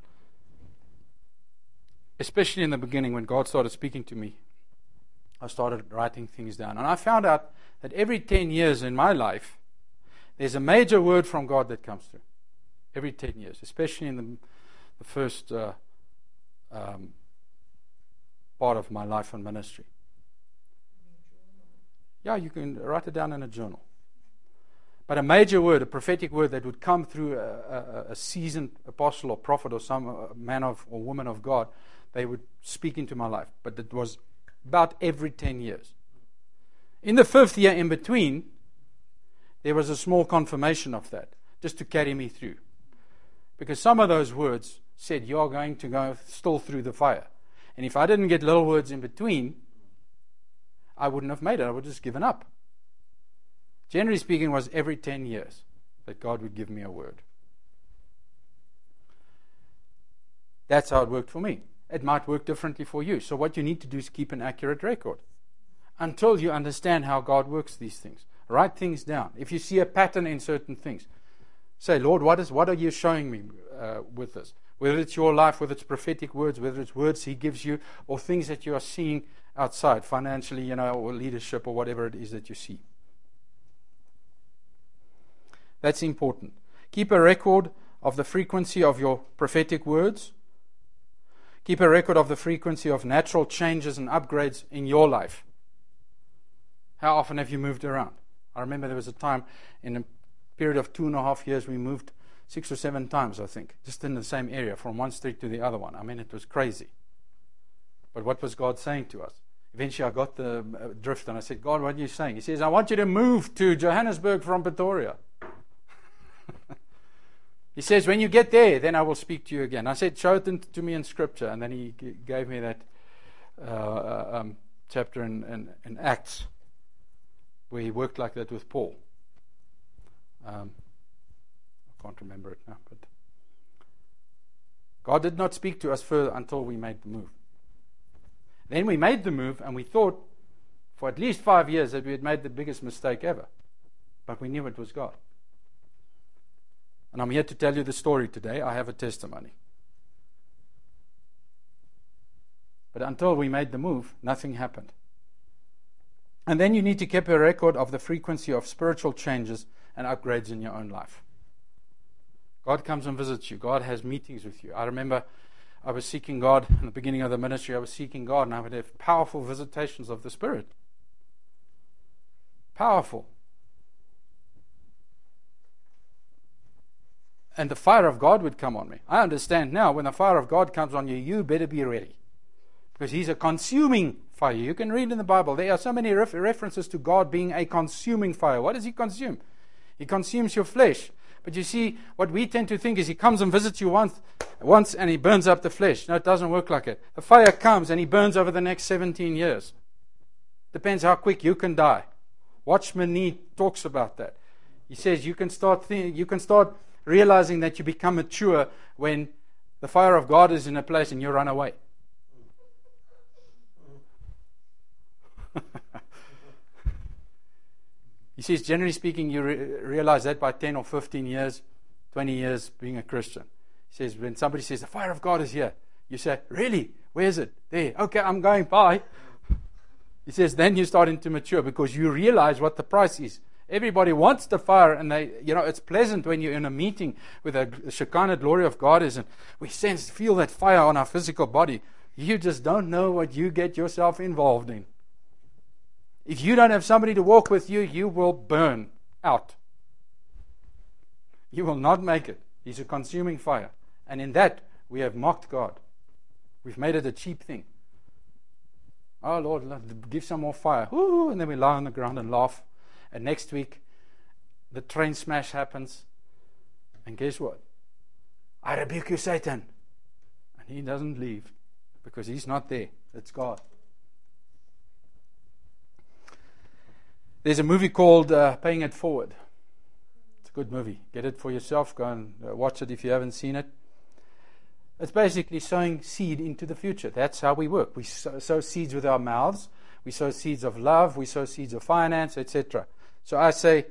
Especially in the beginning when God started speaking to me, I started writing things down. And I found out that every 10 years in my life, there's a major word from God that comes through. Every 10 years, especially in the first part of my life and ministry. Yeah, you can write it down in a journal. But a major word, a prophetic word that would come through a seasoned apostle or prophet or some man or woman of God, they would speak into my life. But it was about every 10 years. In the 5th year in between, there was a small confirmation of that, just to carry me through. Because some of those words said, you're going to go still through the fire. And if I didn't get little words in between, I wouldn't have made it. I would have just given up. Generally speaking, it was every 10 years that God would give me a word. That's how it worked for me. It might work differently for you. So what you need to do is keep an accurate record until you understand how God works these things. Write things down. If you see a pattern in certain things, say, Lord, what are you showing me with this? Whether it's your life, whether it's prophetic words, whether it's words He gives you, or things that you are seeing outside, financially, or leadership, or whatever it is that you see. That's important. Keep a record of the frequency of your prophetic words. Keep a record of the frequency of natural changes and upgrades in your life. How often have you moved around? I remember there was a time in a period of 2.5 years we moved 6 or 7 times, I think, just in the same area, from one street to the other one. I mean, it was crazy. But what was God saying to us? Eventually I got the drift and I said, God, what are you saying? He says, I want you to move to Johannesburg from Pretoria. He says, when you get there, then I will speak to you again. I said, show it to me in Scripture. And then He gave me that chapter in Acts where He worked like that with Paul. I can't remember it now. But God did not speak to us further until we made the move. Then we made the move and we thought for at least 5 years that we had made the biggest mistake ever. But we knew it was God. And I'm here to tell you the story today. I have a testimony. But until we made the move, nothing happened. And then you need to keep a record of the frequency of spiritual changes and upgrades in your own life. God comes and visits you. God has meetings with you. I remember I was seeking God in the beginning of the ministry. I was seeking God and I would have powerful visitations of the Spirit. Powerful. And the fire of God would come on me. I understand now, when the fire of God comes on you, you better be ready. Because He's a consuming fire. You can read in the Bible, there are so many references to God being a consuming fire. What does He consume? He consumes your flesh. But you see, what we tend to think is He comes and visits you once and He burns up the flesh. No, it doesn't work like it. The fire comes and He burns over the next 17 years. Depends how quick you can die. Watchman Nee talks about that. He says you can start realizing that you become mature when the fire of God is in a place and you run away. He says, generally speaking, you realize that by 10 or 15 years, 20 years being a Christian. He says, when somebody says, the fire of God is here, you say, really? Where is it? There. Okay, I'm going. Bye. He says, then you're starting to mature because you realize what the price is. Everybody wants the fire, and it's pleasant when you're in a meeting with the Shekinah glory of God is, and we feel that fire on our physical body. You just don't know what you get yourself involved in. If you don't have somebody to walk with you, you will burn out. You will not make it. He's a consuming fire. And in that, we have mocked God. We've made it a cheap thing. Oh, Lord, give some more fire. Woo, and then we lie on the ground and laugh. And next week, the train smash happens. And guess what? I rebuke you, Satan. And he doesn't leave because he's not there. It's God. There's a movie called Paying It Forward. It's a good movie. Get it for yourself. Go and watch it if you haven't seen it. It's basically sowing seed into the future. That's how we work. We sow seeds with our mouths. We sow seeds of love. We sow seeds of finance, etc. So I say,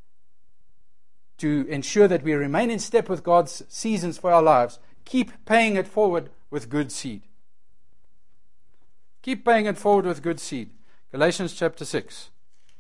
to ensure that we remain in step with God's seasons for our lives, keep paying it forward with good seed. Keep paying it forward with good seed. Galatians chapter 6.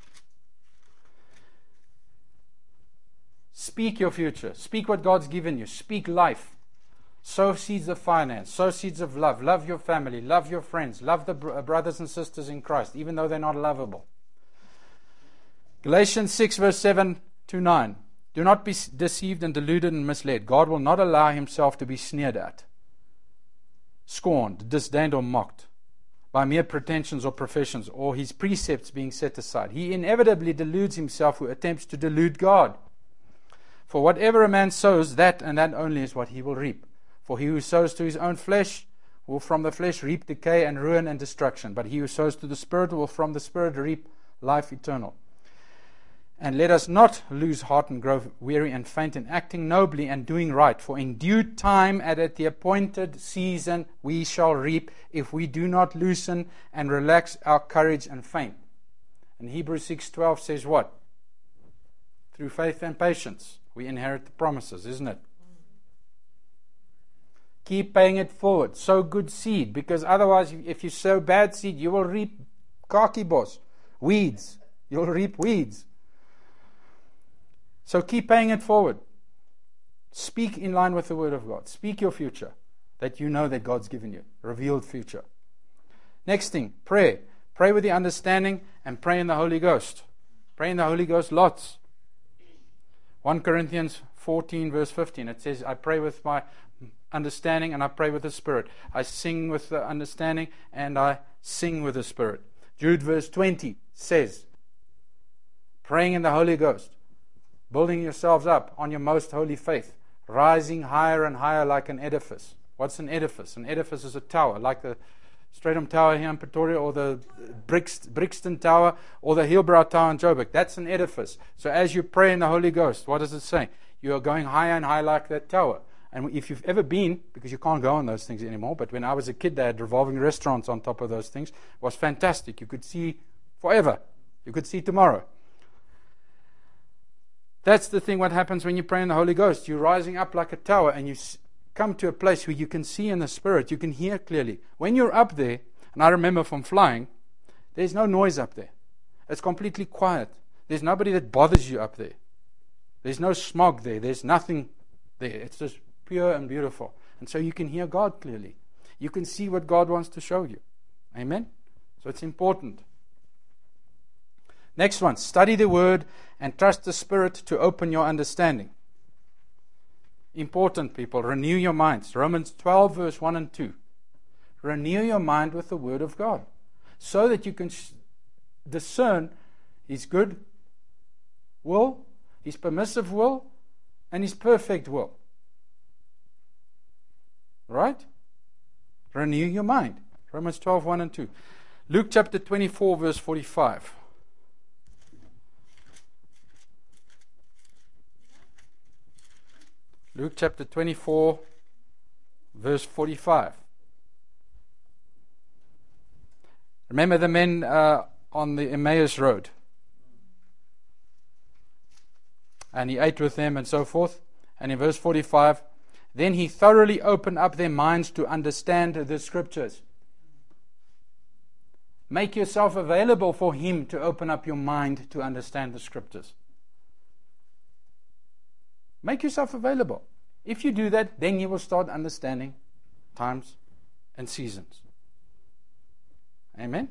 Speak your future. Speak what God's given you. Speak life. Sow seeds of finance. Sow seeds of love. Love your family. Love your friends. Love the brothers and sisters in Christ, even though they're not lovable. Galatians 6 verse 7 to 9. Do not be deceived and deluded and misled. God will not allow himself to be sneered at, scorned, disdained or mocked by mere pretensions or professions, or his precepts being set aside. He inevitably deludes himself who attempts to delude God. For whatever a man sows, that and that only is what he will reap. For he who sows to his own flesh will from the flesh reap decay and ruin and destruction. But he who sows to the Spirit will from the Spirit reap life eternal. And let us not lose heart and grow weary and faint in acting nobly and doing right. For in due time and at the appointed season we shall reap if we do not loosen and relax our courage and faint. And Hebrews 6:12 says what? Through faith and patience we inherit the promises, isn't it? Keep paying it forward. Sow good seed, because otherwise, if you sow bad seed, you will reap kakibos, weeds. You'll reap weeds. So keep paying it forward. Speak in line with the Word of God. Speak your future that you know that God's given you. Revealed future. Next thing, pray. Pray with the understanding and pray in the Holy Ghost. Pray in the Holy Ghost lots. 1 Corinthians 14 verse 15. It says, I pray with my understanding and I pray with the Spirit. I sing with the understanding and I sing with the Spirit. Jude verse 20 says, praying in the Holy Ghost, building yourselves up on your most holy faith, rising higher and higher like an edifice. What's an edifice? An edifice is a tower, like the Stratham Tower here in Pretoria, or the Brixton Tower, or the Hillbrow Tower in Joburg. That's an edifice. So as you pray in the Holy Ghost, what does it say? You are going higher and higher like that tower. And if you've ever been, because you can't go on those things anymore, but when I was a kid, they had revolving restaurants on top of those things. It was fantastic. You could see forever. You could see tomorrow. That's the thing what happens when you pray in the Holy Ghost. You're rising up like a tower and you come to a place where you can see in the Spirit. You can hear clearly. When you're up there, and I remember from flying, there's no noise up there. It's completely quiet. There's nobody that bothers you up there. There's no smog there. There's nothing there. It's just pure and beautiful. And so you can hear God clearly. You can see what God wants to show you. Amen? So it's important. Next one, study the Word and trust the Spirit to open your understanding. Important, people. Renew your minds. Romans 12 verse 1 and 2. Renew your mind with the Word of God so that you can discern His good will, His permissive will, and His perfect will. Right? Renew your mind. Romans 12, 1 and 2. Luke chapter 24 verse 45. Luke chapter 24, verse 45. Remember the men on the Emmaus road? And he ate with them and so forth. And in verse 45, then he thoroughly opened up their minds to understand the scriptures. Make yourself available for him to open up your mind to understand the scriptures. Make yourself available. If you do that, then you will start understanding times and seasons. Amen?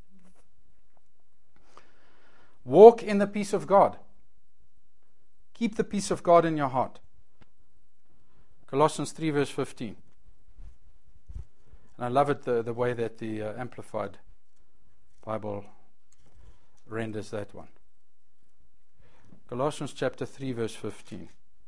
Walk in the peace of God. Keep the peace of God in your heart. Colossians 3 verse 15. And I love it the way that the Amplified Bible renders that one. Colossians chapter 3 verse 15.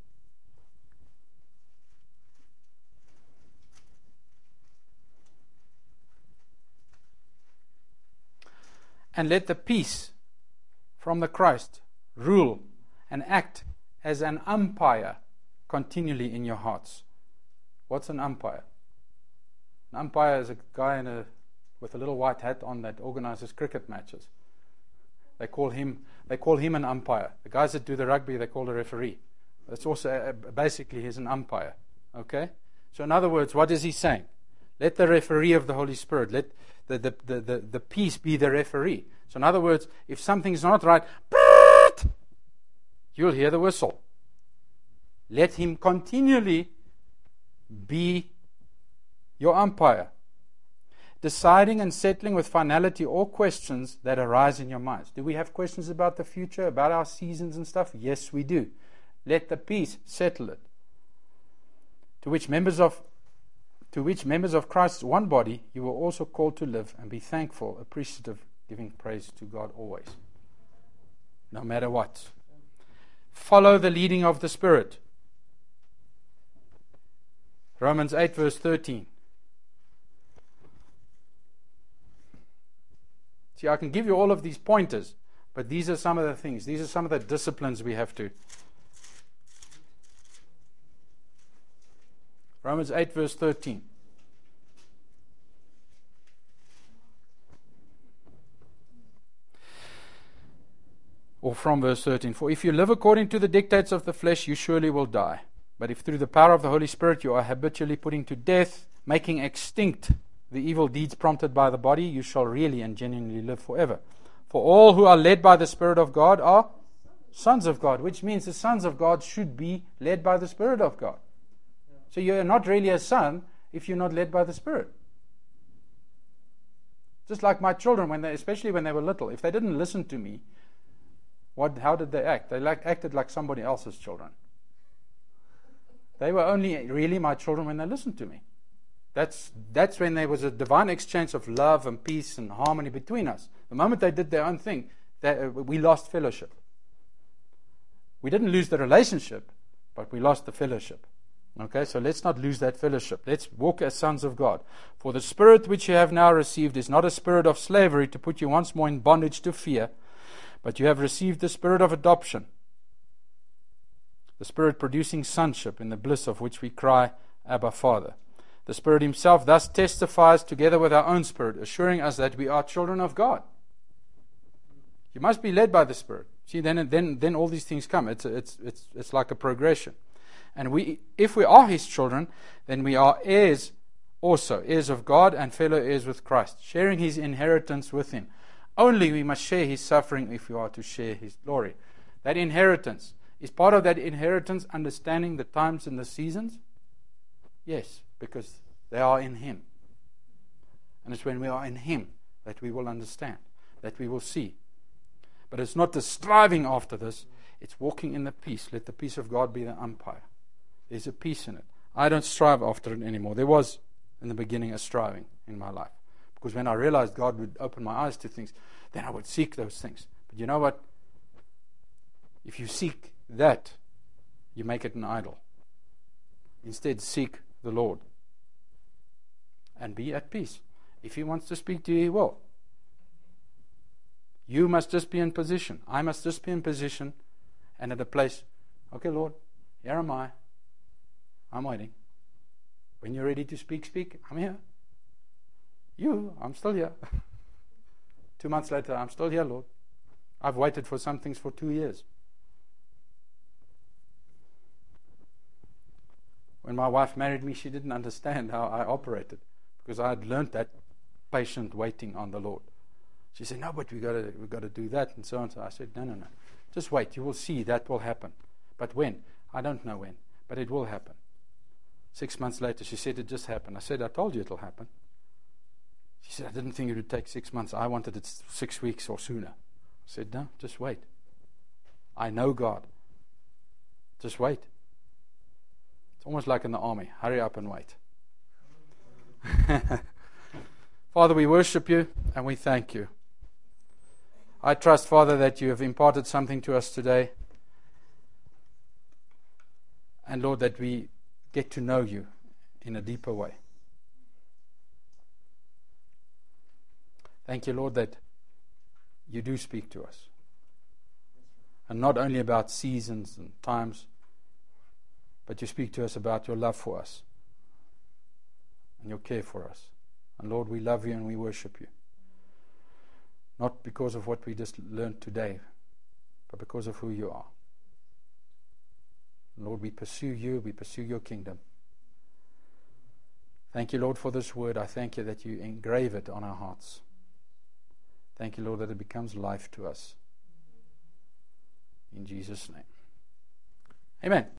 And let the peace from the Christ rule and act as an umpire continually in your hearts. What's an umpire? An umpire is a guy with a little white hat on that organizes cricket matches. They call him an umpire. The guys that do the rugby, they call a referee. That's also basically he's an umpire. Okay? So in other words, what is he saying? Let the referee of the Holy Spirit, let the peace be the referee. So in other words, if something's not right, you'll hear the whistle. Let him continually be your umpire, deciding and settling with finality all questions that arise in your minds. Do we have questions about the future, about our seasons and stuff? Yes, we do. Let the peace settle it. To which members of Christ's one body, you were also called to live and be thankful, appreciative, giving praise to God always, no matter what. Follow the leading of the Spirit. Romans 8 verse 13. See, I can give you all of these pointers, but these are some of the things. These are some of the disciplines we have to. Romans 8 verse 13. Or from verse 13. For if you live according to the dictates of the flesh, you surely will die. But if through the power of the Holy Spirit you are habitually putting to death, making extinct the evil deeds prompted by the body, you shall really and genuinely live forever. For all who are led by the Spirit of God are sons of God, which means the sons of God should be led by the Spirit of God. So you're not really a son if you're not led by the Spirit. Just like my children, especially when they were little, if they didn't listen to me, how did they act? They acted like somebody else's children. They were only really my children when they listened to me. That's when there was a divine exchange of love and peace and harmony between us. The moment they did their own thing, we lost fellowship. We didn't lose the relationship, but we lost the fellowship. Okay, so let's not lose that fellowship. Let's walk as sons of God. For the Spirit which you have now received is not a spirit of slavery to put you once more in bondage to fear, but you have received the Spirit of adoption, the Spirit producing sonship, in the bliss of which we cry, Abba, Father. The Spirit Himself thus testifies together with our own spirit, assuring us that we are children of God. You must be led by the Spirit. See, then all these things come. It's like a progression. And if we are His children, then we are heirs also, heirs of God and fellow heirs with Christ, sharing His inheritance with Him. Only we must share His suffering if we are to share His glory. That inheritance, is part of that inheritance understanding the times and the seasons? Yes, because they are in Him. And it's when we are in Him that we will understand, that we will see. But it's not the striving after this, it's walking in the peace. Let the peace of God be the umpire. There's a peace in it. I don't strive after it anymore. There was, in the beginning, a striving in my life. Because when I realized God would open my eyes to things, then I would seek those things. But you know what? If you seek that, you make it an idol. Instead, seek the Lord. And be at peace. If He wants to speak to you, He will. You must just be in position. I must just be in position and at a place. Okay, Lord, here am I. I'm waiting. When you're ready to speak, speak. I'm here. I'm still here. 2 months later, I'm still here, Lord. I've waited for some things for 2 years. When my wife married me, she didn't understand how I operated because I had learned that patient waiting on the Lord. She said, no, but we've got to do that and so on. So I said, no. Just wait. You will see that will happen. But when? I don't know when, but it will happen. 6 months later, she said, it just happened. I said, I told you it'll happen. She said, I didn't think it would take 6 months. I wanted it 6 weeks or sooner. I said, no, just wait. I know God. Just wait. It's almost like in the army. Hurry up and wait. Father, we worship you and we thank you. I trust, Father, that you have imparted something to us today. And Lord, that we get to know you in a deeper way. Thank you, Lord, that you do speak to us. And not only about seasons and times, but you speak to us about your love for us and your care for us. And Lord, we love you and we worship you. Not because of what we just learned today, but because of who you are. Lord, we pursue you, we pursue your kingdom. Thank you, Lord, for this word. I thank you that you engrave it on our hearts. Thank you, Lord, that it becomes life to us. In Jesus' name. Amen.